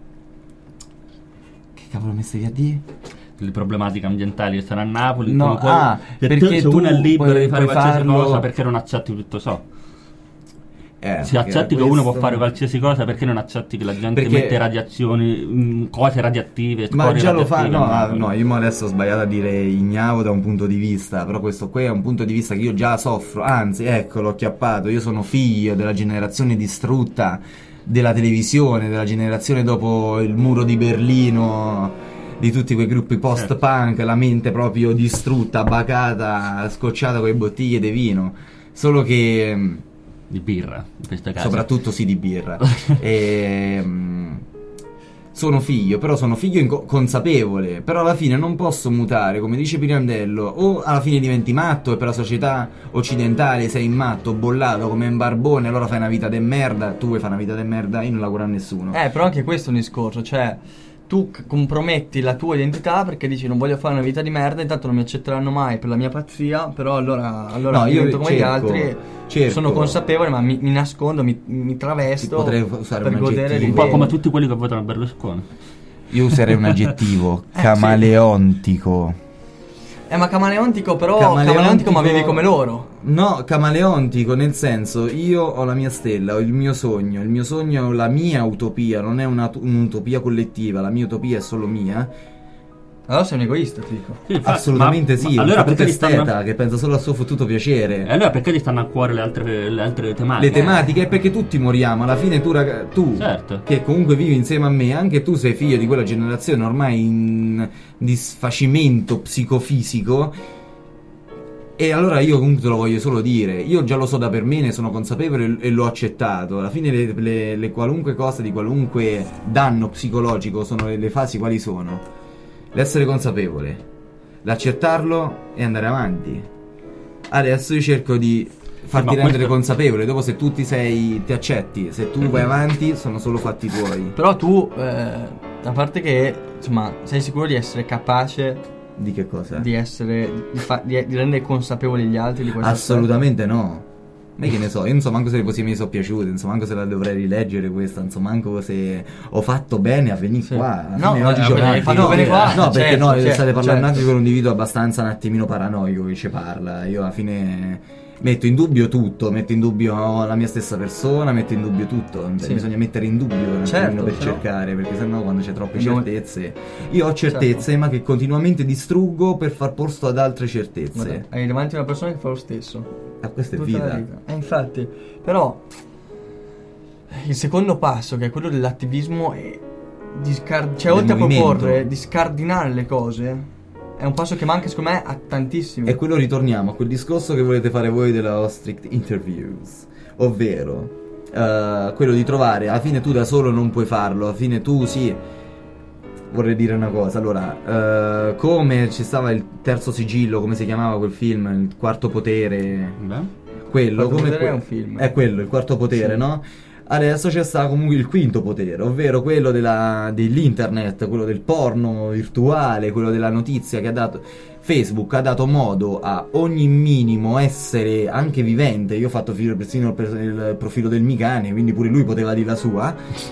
cavolo mi stai a dire? Le problematiche ambientali che sono a Napoli, No, tu puoi- se perché se uno è tu libero puoi di fare qualsiasi farlo- cosa, perché non accetti tutto ciò? Se perché accetti che questo- uno può fare qualsiasi cosa, perché non accetti che la gente Perché- mette radiazioni, cose radioattive, Ma scorie già lo fa, radioattive a no, Napoli? no, io mo adesso ho sbagliato a dire ignavo da un punto di vista, però questo qui è un punto di vista che io già soffro, anzi, ecco, l'ho acchiappato, io sono figlio della generazione distrutta della televisione, della generazione dopo il muro di Berlino, di tutti quei gruppi post-punk, la mente proprio distrutta, bacata, scocciata con le bottiglie di vino, solo che... Di birra, in questo caso. soprattutto sì di birra. Sono figlio, però sono figlio consapevole, però alla fine non posso mutare, come dice Pirandello, o alla fine diventi matto e per la società occidentale sei matto, bollato come un barbone, allora fai una vita de merda, tu vuoi fare una vita de merda, io non lavoro a nessuno. Però anche questo è un discorso, cioè tu comprometti la tua identità perché dici non voglio fare una vita di merda, intanto non mi accetteranno mai per la mia pazzia, però allora No, io divento come gli cerco, altri, cerco. sono consapevole ma mi nascondo, mi travesto Potrei usare per un godere aggettivo. di Un po' come tutti quelli che votano Berlusconi. Io userei un aggettivo, camaleontico. ma camaleontico camaleontico ma vivi come loro. No, camaleontico nel senso, io ho la mia stella, ho il mio sogno è la mia utopia, non è un'utopia collettiva, la mia utopia è solo mia. Allora sei un egoista, ti dico. Sì, infatti, Assolutamente sì, ma allora un perché fottuto gli stanno... esteta che pensa solo al suo fottuto piacere. E allora perché gli stanno a cuore le altre tematiche? Le tematiche è perché tutti moriamo. Alla fine tu Certo. che comunque vivi insieme a me, anche tu sei figlio di quella generazione ormai in disfacimento psicofisico. E allora io comunque te lo voglio solo dire. Io già lo so da per me, ne sono consapevole e l'ho accettato. Alla fine le qualunque cosa di qualunque danno psicologico sono le fasi quali sono. L'essere consapevole, l'accettarlo e andare avanti. Adesso io cerco di farti ma rendere questo- consapevole. Dopo se tu ti accetti, se tu vai avanti, sono solo fatti tuoi. Però tu, a parte che, insomma, sei sicuro di essere capace Di che cosa? di essere, di rendere consapevoli gli altri di questo Assolutamente no. Ma che ne so, io non so manco se le poesie mi sono piaciute, non so manco se la dovrei rileggere questa, non so manco se ho fatto bene a venire Sì. qua. Alla No, fine oggi hai giornate- fatto no, bene qua, no, perché certo, no, certo, state parlando certo. anche con un individuo abbastanza un attimino paranoico che ci parla. Io alla fine metto in dubbio tutto, metto in dubbio la mia stessa persona, metto in dubbio tutto. Sì. Bisogna mettere in dubbio un Certo, attimino per se no- cercare, perché sennò quando c'è troppe Abbiamo- certezze. Io ho certezze, Certo. ma che continuamente distruggo per far posto ad altre certezze. Guarda, hai davanti una persona che fa lo stesso. Questa è Tutta la vita. infatti, però il secondo passo, che è quello dell'attivismo, è cioè Del oltre a movimento. proporre di scardinare le cose, è un passo che manca secondo me a tantissimi. E quello ritorniamo a quel discorso che volete fare voi della Ostrict Interviews, ovvero quello di trovare, alla fine tu da solo non puoi farlo, alla fine tu sì. Vorrei dire una cosa, allora, come ci stava il terzo sigillo, come si chiamava quel film, il quarto potere, Beh. quello, Quarto come potere è un film. È quello, il quarto potere, Sì. no? Adesso c'è sta comunque il quinto potere, ovvero quello dell'internet, quello del porno virtuale, quello della notizia che ha dato Facebook, ha dato modo a ogni minimo essere anche vivente. Io ho fatto persino il profilo del Micane, quindi pure lui poteva dire la sua.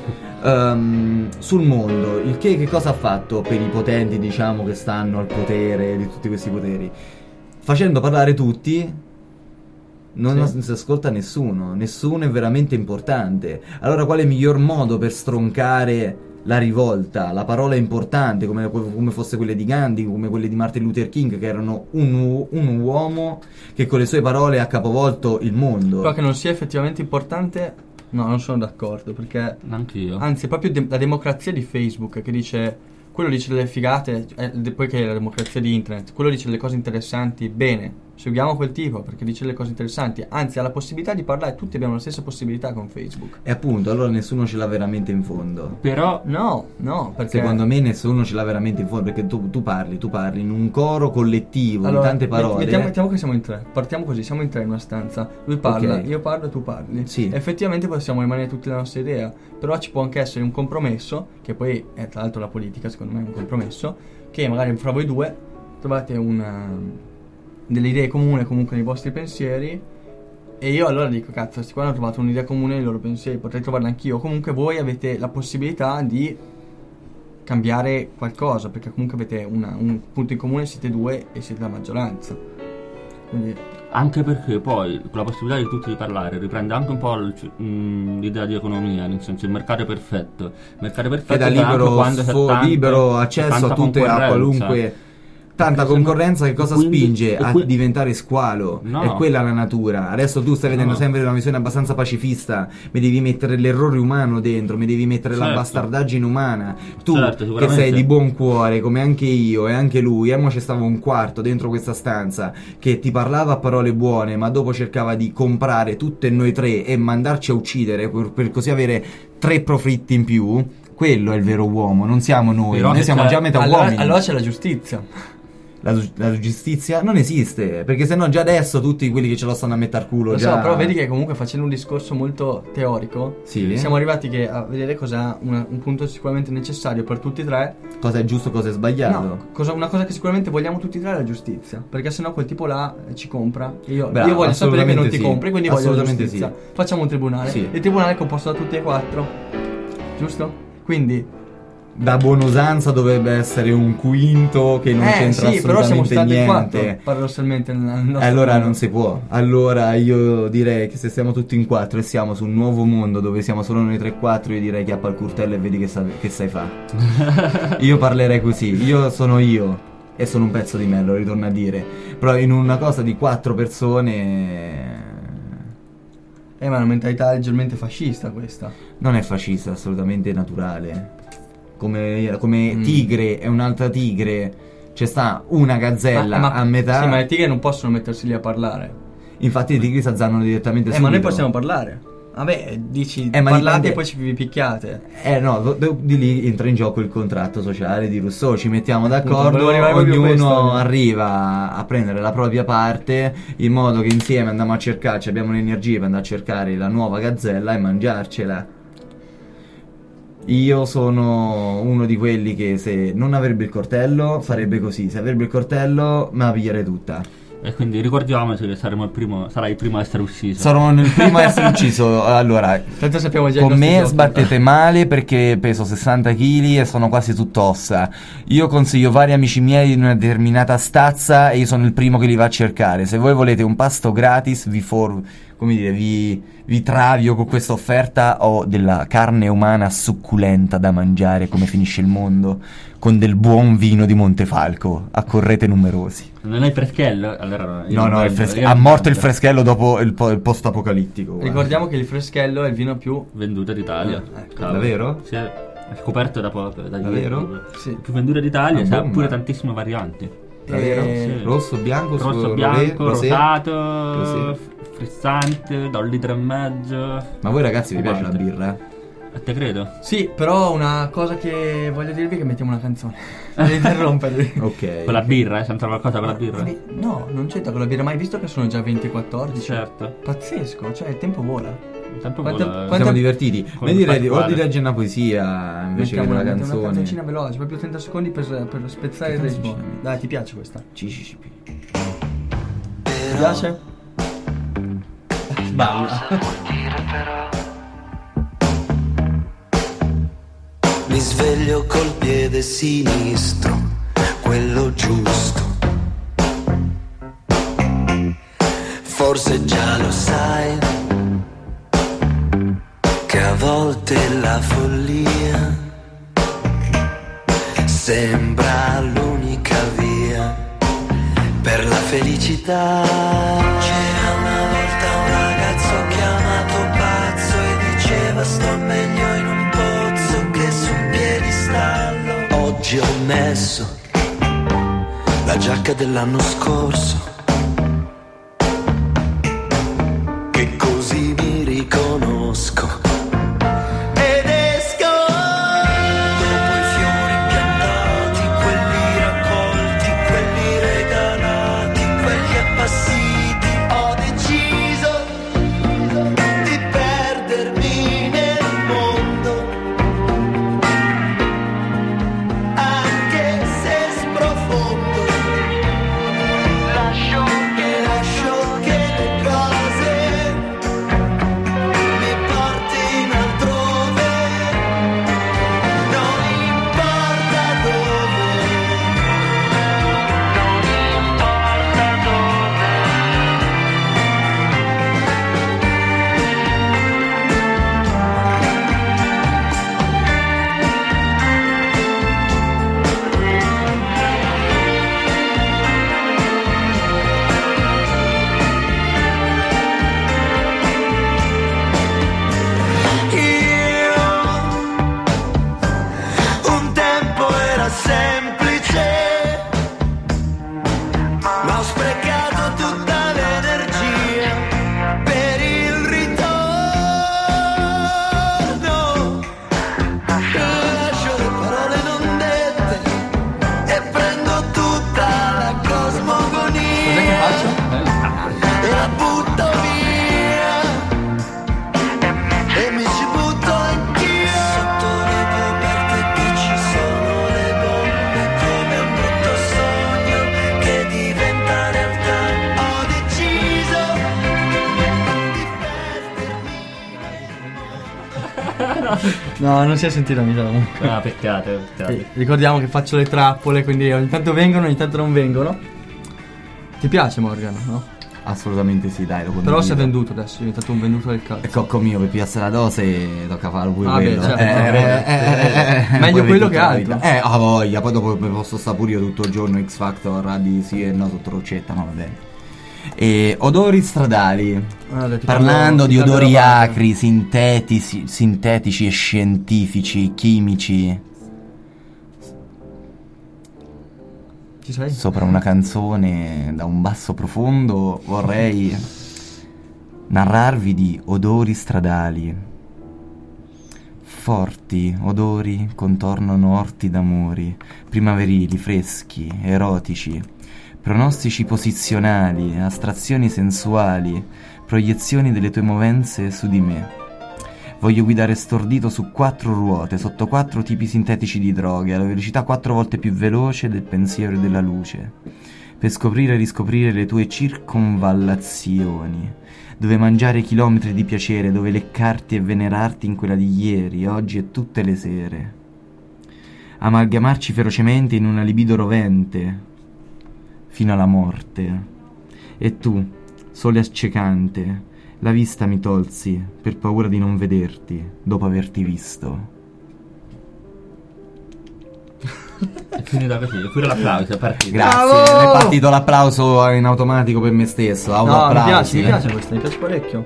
Sul mondo, il che cosa ha fatto per i potenti, diciamo, che stanno al potere di tutti questi poteri? Facendo parlare tutti. Non si ascolta nessuno è veramente importante. Allora qual è il miglior modo per stroncare la rivolta? La parola è importante, come fosse quelle di Gandhi, come quelle di Martin Luther King, che erano un uomo che con le sue parole ha capovolto il mondo. Però che non sia effettivamente importante, no, non sono d'accordo, perché Anch'io. anzi è proprio la democrazia di Facebook che dice, quello dice delle figate, poi che è la democrazia di internet, quello dice delle cose interessanti, bene, seguiamo quel tipo perché dice delle cose interessanti, anzi ha la possibilità di parlare, tutti abbiamo la stessa possibilità con Facebook. E appunto, allora nessuno ce l'ha veramente in fondo. Però No, perché Secondo me nessuno ce l'ha veramente in fondo, perché tu parli in un coro collettivo, allora, di tante parole. mettiamo che siamo in tre, partiamo così, siamo in tre in una stanza, lui parla, Ok. io parlo e tu parli. Sì. Effettivamente possiamo rimanere tutti la nostra idea, però ci può anche essere un compromesso, che poi è tra l'altro la politica, secondo me è un compromesso, che magari fra voi due trovate delle idee comuni comunque nei vostri pensieri, e io allora dico, cazzo, questi qua hanno trovato un'idea comune nei loro pensieri, potrei trovarla anch'io. Comunque voi avete la possibilità di cambiare qualcosa, perché comunque avete un punto in comune, siete due e siete la maggioranza. Quindi anche perché poi con la possibilità di tutti di parlare riprende anche un po' l'idea di economia, nel senso il mercato è perfetto. Il mercato è perfetto che dà anche libero, quando c'è libero c'è accesso tanta a tutte, a concorrenza. qualunque tanta Perché concorrenza. Che cosa quindi- spinge e a diventare squalo? No. È quella la natura. Adesso tu stai vedendo No. sempre una visione abbastanza pacifista, mi devi mettere l'errore umano dentro, mi devi mettere la Certo. bastardaggine umana. Tu Certo, che sicuramente. sei di buon cuore come anche io e anche lui, mo ci stava un quarto dentro questa stanza che ti parlava a parole buone, ma dopo cercava di comprare tutte noi tre e mandarci a uccidere per così avere 3 profitti in più. Quello è il vero uomo, non siamo noi. Però Noi che siamo c'è- già metà allora, uomini. allora c'è la giustizia. La giustizia non esiste, perché sennò già adesso tutti quelli che ce lo stanno a mettere al culo Lo già. so, però vedi che comunque facendo un discorso molto teorico, Sì. siamo arrivati a vedere cos'è un punto sicuramente necessario per tutti e tre. Cosa è giusto, cosa è sbagliato. No, una cosa che sicuramente vogliamo tutti e tre è la giustizia, perché sennò quel tipo là ci compra. Io Bravo, voglio sapere che non ti assolutamente sì. compri, quindi voglio la Assolutamente giustizia. sì. Facciamo un tribunale. Sì. Il tribunale è composto da tutti e quattro, giusto? Quindi da buona usanza dovrebbe essere un quinto che non c'entra sì, però siamo stati niente. 4 paradossalmente nel nostro Allora mondo. non si può. Allora io direi che se stiamo tutti in 4 e siamo su un nuovo mondo dove siamo solo noi 3-4, io direi chiappa il curtello e vedi che sai fa. Io parlerei così. Io sono io e sono un pezzo di me, lo ritorno a dire. Però in una cosa di 4 persone Ma è una mentalità leggermente fascista questa. non è fascista, assolutamente naturale. Come tigre e un'altra tigre, c'è sta una gazzella a metà. Sì, ma le tigre non possono mettersi lì a parlare. Infatti i tigri si azzannano direttamente subito. Ma noi possiamo parlare. Vabbè, dici ma parlate dipende- e poi ci vi picchiate. No, di lì entra in gioco il contratto sociale di Rousseau, ci mettiamo d'accordo, volevo arrivare proprio a ognuno questo. arriva a prendere la propria parte, in modo che insieme andiamo a cercarci, abbiamo l'energia per andare a cercare la nuova gazzella e mangiarcela. Io sono uno di quelli che se non avrebbe il coltello farebbe così, se avrebbe il coltello me la piglierei tutta. E quindi ricordiamoci che sarai il primo a essere ucciso. Sarò il primo a essere ucciso. Allora, Tanto sappiamo già i con nostri me giochi. sbattete male perché peso 60 kg e sono quasi tutto ossa. Io consiglio vari amici miei di una determinata stazza e io sono il primo che li va a cercare. Se voi volete un pasto gratis vi travio con questa offerta. Ho della carne umana succulenta da mangiare come finisce il mondo, con del buon vino di Montefalco. Accorrete numerosi. Non hai freschello? Allora io No, non il prendo, io ha non morto il prendo. freschello dopo il post apocalittico. guarda. Ricordiamo che il freschello è il vino più... Venduto d'Italia. Ecco. Cavolo. Davvero? Sì, è scoperto da poco. Davvero? Sì. Il più venduto d'Italia, Ah, sa bomba. pure tantissime varianti. Davvero? Sì. Rosso, bianco, Rosso, bianco, rosato, frizzante, da 1,5 litri. Ma voi ragazzi vi piace la Guarda. birra? A te credo. Sì, però una cosa che voglio dirvi è che mettiamo una canzone. Non interrompervi. Ok. Con la birra, c'entra qualcosa con la birra? No, non c'entra con la birra, mai visto che sono già 20:14? Certo. Pazzesco, cioè il tempo vola. Il tempo Quante- vola. quante- Siamo divertiti. Con Ma direi o Pasquale. di leggere una poesia invece che una Mettiamo canzone. una canzoncina veloce, proprio 30 secondi per spezzare il Che ritmo. canzoncina? Dai, ti piace questa? CCCP. Ti piace? Balla. Mi sveglio col piede sinistro, quello giusto. Forse già lo sai che a volte la follia sembra l'unica via per la felicità. C'era una volta un ragazzo chiamato pazzo e diceva sto meglio in un pozzo che su un piedistallo. Oggi ho messo la giacca dell'anno scorso, che così mi riconosco. Ed esco dopo i fiori piantati, quelli raccolti, quelli regalati, quelli appassiti. Ho deciso di perdermi nel mondo, anche se sprofondo. Lascio che le cose mi portino altrove, non importa dove, non importa dove. Un tempo era semplice, ma ho sprecato tutta l'energia per il ritorno. Lascio le parole non dette e prendo tutta la cosmogonia. Cos'è che faccio? E la butto via e mi ci butto anch'io. Sotto le coperte che ci sono le bombe, come un brutto sogno che diventa realtà. Ho deciso di perdermi. No, non si è sentita mica comunque. Ah, peccato. Ricordiamo che faccio le trappole, quindi ogni tanto vengono, ogni tanto non vengono. Ti piace Morgan, no? Assolutamente sì, dai, lo condivido. Però si è venduto adesso, è diventato un venduto del cazzo. E cocco mio, per pigliarsi la dose tocca farlo pure Ah, beh, quello. certo. Meglio Poi quello tutta che la altro. vita. Ha voglia, poi dopo mi posso stare pure io tutto il giorno X Factor a di sì e no sotto roccetta, ma va bene. E odori stradali. Parlando di odori acri, sintetici e scientifici, chimici. Ci sei? Sopra una canzone da un basso profondo vorrei narrarvi di odori stradali. Forti odori contornano orti d'amori, primaverili, freschi, erotici, pronostici posizionali, astrazioni sensuali, proiezioni delle tue movenze su di me. Voglio guidare stordito su 4 ruote, sotto 4 tipi sintetici di droghe, alla velocità 4 volte più veloce del pensiero e della luce, per scoprire e riscoprire le tue circonvallazioni, dove mangiare chilometri di piacere, dove leccarti e venerarti in quella di ieri, oggi e tutte le sere. Amalgamarci ferocemente in una libido rovente, fino alla morte. E tu, sole accecante, la vista mi tolsi per paura di non vederti dopo averti visto. È finita così, pure l'applauso è partito. Grazie, Bravo! è partito l'applauso in automatico per me stesso. No, mi Autoapplausi. piace questa, mi piace parecchio.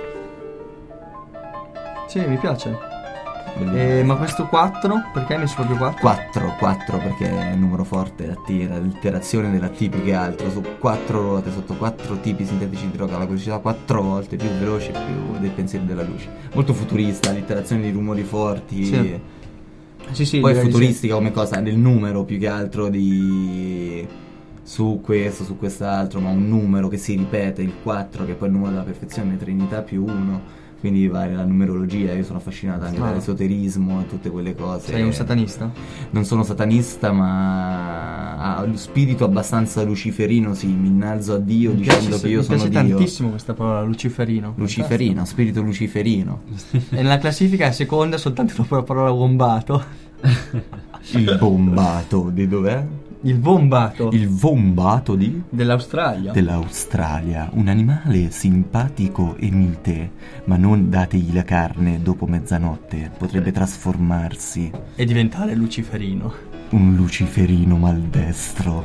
Sì, mi piace. Ma questo 4, perché hai messo proprio 4? 4 perché è il numero forte, attira, l'iterazione della T più che altro, su 4 ruote, sotto 4 tipi sintetici di droga, la velocità 4 volte più veloce, più del pensiero della luce. Molto futurista, l'iterazione di rumori forti. Sì. Sì, Poi è direi di futuristica come cosa, del numero più che altro di... su questo, su quest'altro, ma un numero che si ripete, il 4 che è poi il numero della perfezione, Trinità più 1. Quindi varia la numerologia, io sono affascinato anche dall'esoterismo e tutte quelle cose. Sei un satanista? Non sono satanista, ma ho lo spirito abbastanza luciferino, sì, mi innalzo a Dio dicendo che io sono Dio. Mi piace tantissimo questa parola, luciferino. Luciferino, spirito luciferino. E nella classifica è seconda soltanto dopo la parola bombato. Il bombato, di dov'è? Il bombato. Il vombato di? Dell'Australia. Dell'Australia, un animale simpatico e mite, ma non dategli la carne dopo mezzanotte, potrebbe trasformarsi. E diventare luciferino. Un luciferino maldestro.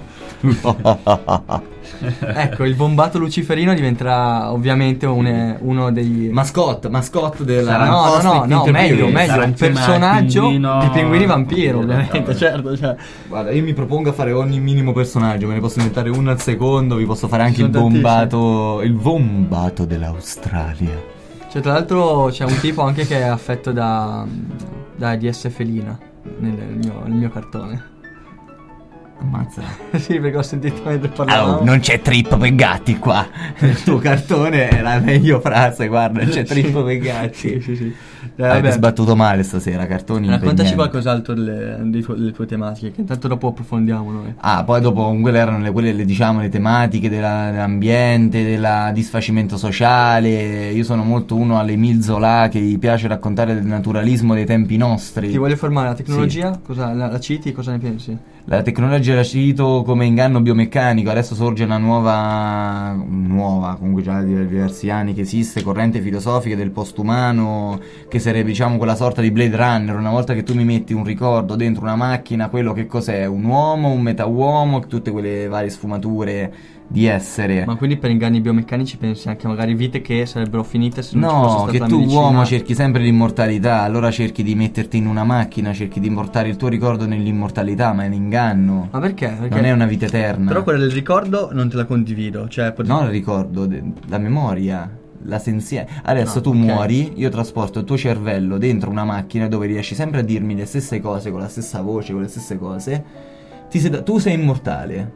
Ecco, il bombato luciferino diventerà ovviamente uno dei... Mascotte della... Sarà No, meglio, Sarà un insieme al personaggio pinguino- di Pinguini Vampiro, ovviamente, certo, cioè. Guarda, io mi propongo a fare ogni minimo personaggio, me ne posso inventare uno al secondo, vi posso fare anche Ci il sono bombato... Il vombato dell'Australia. Cioè, tra l'altro c'è un tipo anche che è affetto da DS felina nel mio cartone. Ammazza. Sì, perché ho sentito mentre parlavamo. Oh, non c'è trippo per gatti qua. Il tuo cartone è la meglio frase, guarda, non c'è trippo per gatti. Sì. Avete sbattuto male stasera, cartoni Raccontaci impegnati. qualcos'altro delle tue tematiche, che intanto dopo approfondiamo noi. Ah, poi dopo quelle erano quelle diciamo le tematiche dell'ambiente, del disfacimento sociale. Io sono molto uno alle Émile Zola che gli piace raccontare del naturalismo dei tempi nostri. Ti voglio fermare, la tecnologia, cosa la citi, cosa ne pensi? La tecnologia la cito come inganno biomeccanico, adesso sorge una nuova, comunque già da diversi anni che esiste, corrente filosofica del postumano, che sarebbe diciamo quella sorta di Blade Runner. Una volta che tu mi metti un ricordo dentro una macchina, quello che cos'è? Un uomo, un metauomo, tutte quelle varie sfumature di essere. Ma quindi per inganni biomeccanici pensi anche magari vite che sarebbero finite se non ci fosse No, stata che la tu medicina? uomo cerchi sempre l'immortalità, allora cerchi di metterti in una macchina, cerchi di portare il tuo ricordo nell'immortalità, ma è un inganno. Ma perché? Non è una vita eterna. Però quella del ricordo non te la condivido, cioè No, il ricordo, la memoria, la sensibilità. Adesso No, tu ok. muori, io trasporto il tuo cervello dentro una macchina dove riesci sempre a dirmi le stesse cose, con la stessa voce, con le stesse cose. Tu sei immortale,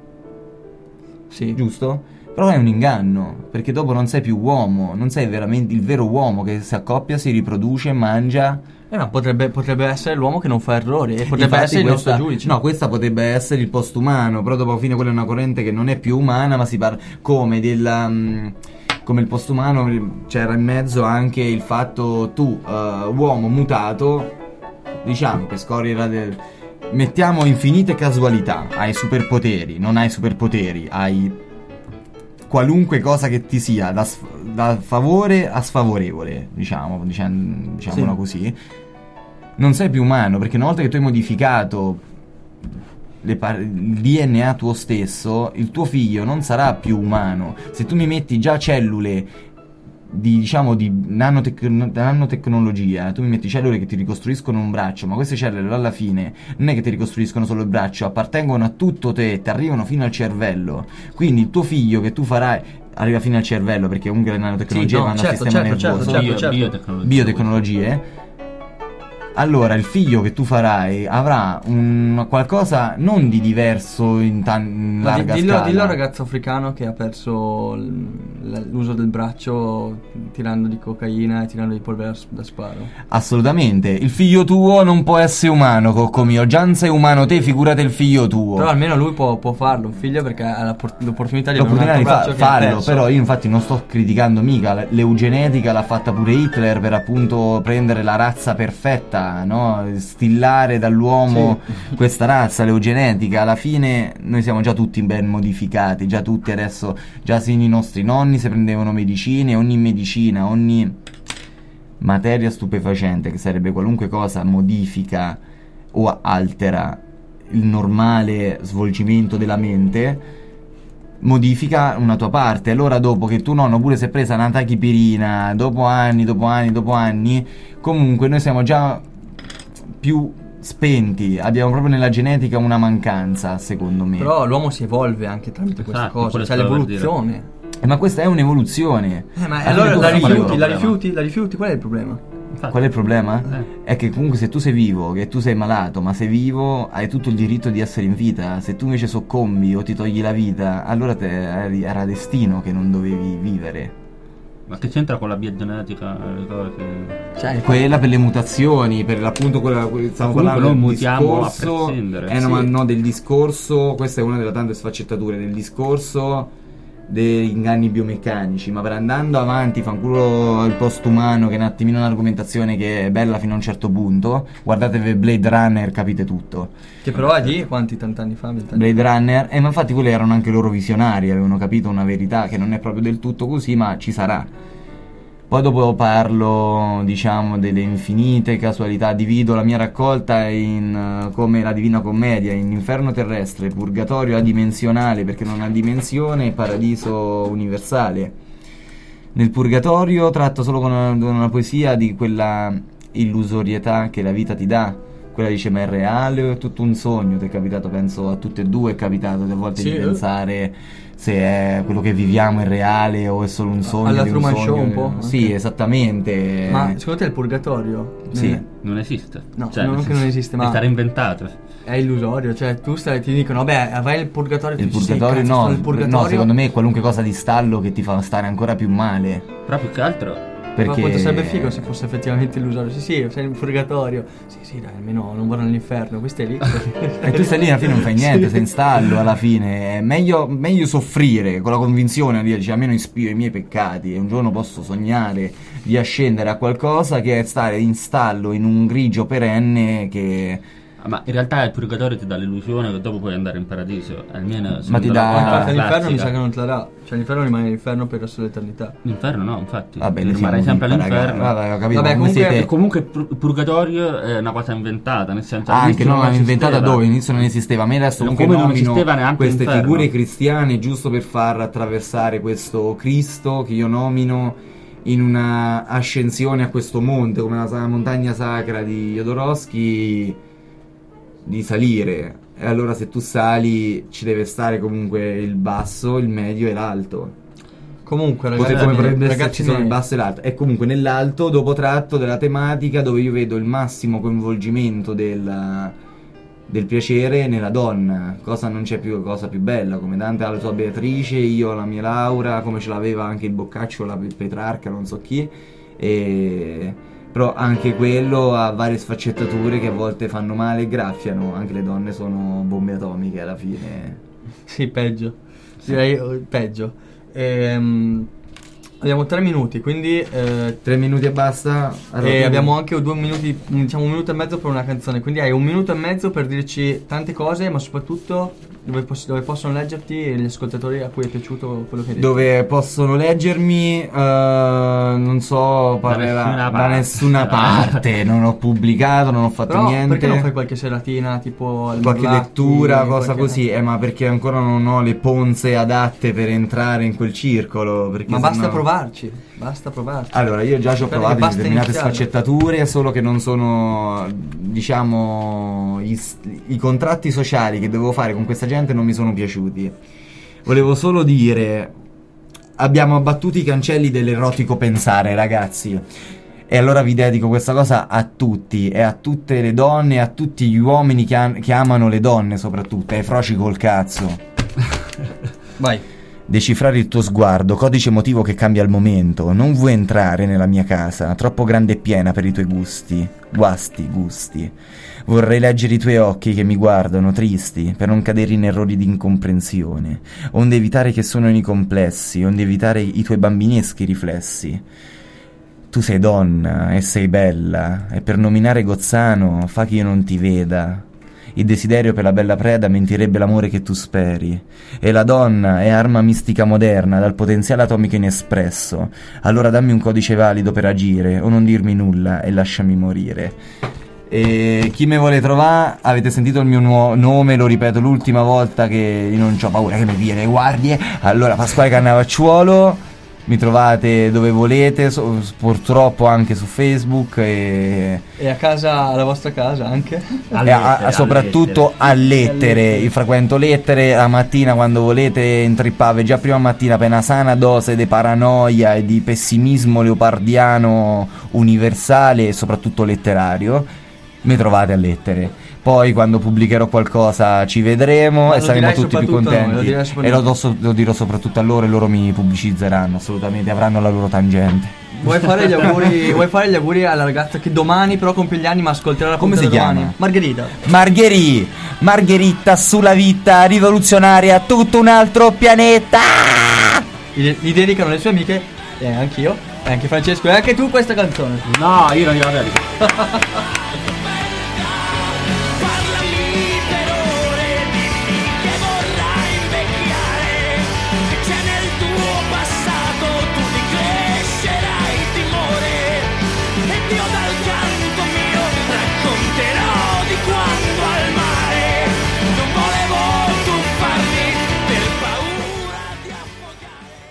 Sì. giusto? Però è un inganno, perché dopo non sei più uomo, non sei veramente il vero uomo che si accoppia, si riproduce, mangia. Ma potrebbe essere l'uomo che non fa errori e potrebbe Infatti essere il nostro questa- giudice. No, questa potrebbe essere il postumano, però dopo alla fine quella è una corrente che non è più umana, ma si parla come come il postumano c'era in mezzo anche il fatto tu, uomo mutato, diciamo, per scorrere del... Mettiamo infinite casualità, hai superpoteri, non hai superpoteri, hai qualunque cosa che ti sia da favore a sfavorevole, diciamola così, non sei più umano, perché una volta che tu hai modificato il DNA tuo stesso, il tuo figlio non sarà più umano. Se tu mi metti già cellule di nanotecnologia, tu mi metti cellule che ti ricostruiscono un braccio, ma queste cellule alla fine non è che ti ricostruiscono solo il braccio, appartengono a tutto te, ti arrivano fino al cervello. Quindi il tuo figlio che tu farai arriva fino al cervello, perché comunque le nanotecnologie vanno al sistema nervoso. Biotecnologie. Allora il figlio che tu farai avrà un qualcosa non di diverso in larga scala. Dillo al ragazzo africano che ha perso l'uso del braccio tirando di cocaina e tirando di polvere da sparo. Assolutamente. Il figlio tuo non può essere umano, cocco mio. Già non sei umano te, figurate il figlio tuo. Però almeno lui può farlo, un figlio, perché ha l'opportunità di avere un altro braccio farlo. Però io infatti non sto criticando mica. L'eugenetica l'ha fatta pure Hitler per appunto prendere la razza perfetta, no? Stillare dall'uomo questa razza, l'eugenetica. Alla fine noi siamo già tutti ben modificati, già tutti adesso, già sin i nostri nonni se prendevano medicine, ogni medicina, ogni materia stupefacente, che sarebbe qualunque cosa, modifica o altera il normale svolgimento della mente, modifica una tua parte. Allora dopo che tuo nonno pure si è presa una tachipirina, dopo anni, comunque noi siamo già più spenti, abbiamo proprio nella genetica una mancanza, secondo me. Però l'uomo si evolve anche tramite queste cose, c'è l'evoluzione. Ma questa è un'evoluzione. Ma allora la rifiuti, qual è il problema? Infatti. Qual è il problema? È che comunque se tu sei vivo, che tu sei malato, ma sei vivo, hai tutto il diritto di essere in vita. Se tu invece soccombi o ti togli la vita, allora era destino che non dovevi vivere. Ma che c'entra con la biogenetica? Cioè, quella per le mutazioni, per appunto quella stiamo parlando noi del mutiamo discorso, a prescindere. no, del discorso, questa è una delle tante sfaccettature del discorso degli inganni biomeccanici, ma per andando avanti, fanculo il postumano, che è un attimino un'argomentazione che è bella fino a un certo punto. Guardatevi Blade Runner, capite tutto. Che però è di quanti, tanti fa? Blade Runner, ma infatti quelli erano anche loro visionari, avevano capito una verità che non è proprio del tutto così, ma ci sarà. Poi dopo parlo, diciamo, delle infinite casualità, divido la mia raccolta in come la Divina Commedia, in inferno terrestre, purgatorio adimensionale perché non ha dimensione e paradiso universale. Nel purgatorio tratto solo con una poesia di quella illusorietà che la vita ti dà. Quella dice: ma è reale o è tutto un sogno? Ti è capitato, penso a tutte e due è capitato a volte di pensare se è quello che viviamo è reale o è solo un sogno. Alla di Truman un sogno. Show un po'? Sì, esattamente. Ma secondo te il purgatorio? Sì. Non esiste. No, non che non esiste, ma è stato inventato. È illusorio, cioè ti dicono vabbè, vai il purgatorio. Il purgatorio no, secondo me è qualunque cosa di stallo che ti fa stare ancora più male. Però più che altro perché... Ma quanto sarebbe figo se fosse effettivamente illusorio. Sì, sei in purgatorio. Sì, dai, almeno non vanno all'inferno. Questo è lì. E tu stai lì, alla fine non fai niente, sei in stallo alla fine. È meglio soffrire con la convinzione di dire: almeno ispiro i miei peccati e un giorno posso sognare di ascendere a qualcosa, che è stare in stallo in un grigio perenne che... Ma in realtà il purgatorio ti dà l'illusione che dopo puoi andare in paradiso. Almeno ma ti dà... L'inferno mi sa che non te la dà. Cioè l'inferno rimane all'inferno per il resto dell'eternità. L'inferno no, infatti. Vabbè, rimarrai sempre all'inferno. Vabbè, ho capito. Vabbè, comunque il purgatorio è una cosa inventata, nel senso anche non l'hanno inventata dove all'inizio non esisteva. A me adesso comunque non esisteva neanche queste l'inferno. figure cristiane giusto per far attraversare questo Cristo che io nomino in una ascensione a questo monte, come la montagna sacra di Jodorowsky, di salire. E allora se tu sali ci deve stare comunque il basso, il medio e l'alto. Comunque ragazzi sono il basso e l'alto. E comunque nell'alto dopo tratto della tematica dove io vedo il massimo coinvolgimento del piacere nella donna. Cosa non c'è più, cosa più bella, come Dante ha la sua Beatrice, io la mia Laura, come ce l'aveva anche il Boccaccio, la Petrarca, non so chi. Però anche quello ha varie sfaccettature che a volte fanno male e graffiano. Anche le donne sono bombe atomiche alla fine. Sì, peggio. Direi peggio. Abbiamo 3 minuti, quindi 3 minuti e basta. e abbiamo anche 2 minuti, diciamo 1 minuto e mezzo per una canzone. Quindi hai 1 minuto e mezzo per dirci tante cose, ma soprattutto dove possono leggerti gli ascoltatori a cui è piaciuto quello che hai detto. Dove possono leggermi, non so, da nessuna parte. Non ho pubblicato, non ho fatto Però niente. perché non fai qualche seratina, tipo al Qualche Morlacchi, lettura, cosa qualche- così, ma perché ancora non ho le ponze adatte per entrare in quel circolo. Perché Ma basta sennò- provarci, basta provarci. Allora, io già ci ho Guarda provato che in basta determinate iniziare. sfaccettature, solo che non sono, diciamo, i contratti sociali che dovevo fare con questa gente non mi sono piaciuti. Volevo solo dire, abbiamo abbattuto i cancelli dell'erotico pensare, ragazzi. E allora vi dedico questa cosa a tutti, e a tutte le donne, e a tutti gli uomini che amano le donne soprattutto, e ai froci col cazzo. Vai. Decifrare il tuo sguardo, codice emotivo che cambia al momento. Non vuoi entrare nella mia casa, troppo grande e piena per i tuoi gusti. Gusti. Vorrei leggere i tuoi occhi che mi guardano, tristi, per non cadere in errori di incomprensione. Onde evitare che suonino i complessi, onde evitare i tuoi bambineschi riflessi. Tu sei donna e sei bella, e per nominare Gozzano fa che io non ti veda. Il desiderio per la bella preda mentirebbe l'amore che tu speri. E la donna è arma mistica moderna dal potenziale atomico inespresso. Allora dammi un codice valido per agire, o non dirmi nulla e lasciami morire. E chi me vuole trovare? Avete sentito il mio nome, lo ripeto l'ultima volta che io non c'ho paura che mi pigliano le guardie. Allora, Pasquale Cannavacciuolo. Mi trovate dove volete, purtroppo anche su Facebook E a casa, alla vostra casa anche? soprattutto a lettere. Io frequento lettere la mattina quando volete intrippare già prima mattina per una sana dose di paranoia e di pessimismo leopardiano universale e soprattutto letterario. Mi trovate a lettere. Poi quando pubblicherò qualcosa ci vedremo Ma e lo saremo dirai tutti più soprattutto a noi, lo contenti. dirai soprattutto Lo dirò soprattutto a loro, e loro mi pubblicizzeranno assolutamente, avranno la loro tangente. Vuoi fare gli auguri alla ragazza che domani però compie gli anni ma ascolterà la Come puntata si chiama? domani? Margherita. Margherita sulla vita rivoluzionaria, tutto un altro pianeta. Gli dedicano le sue amiche, e anch'io, e anche Francesco, e anche tu questa canzone. No, io non gliela dedico.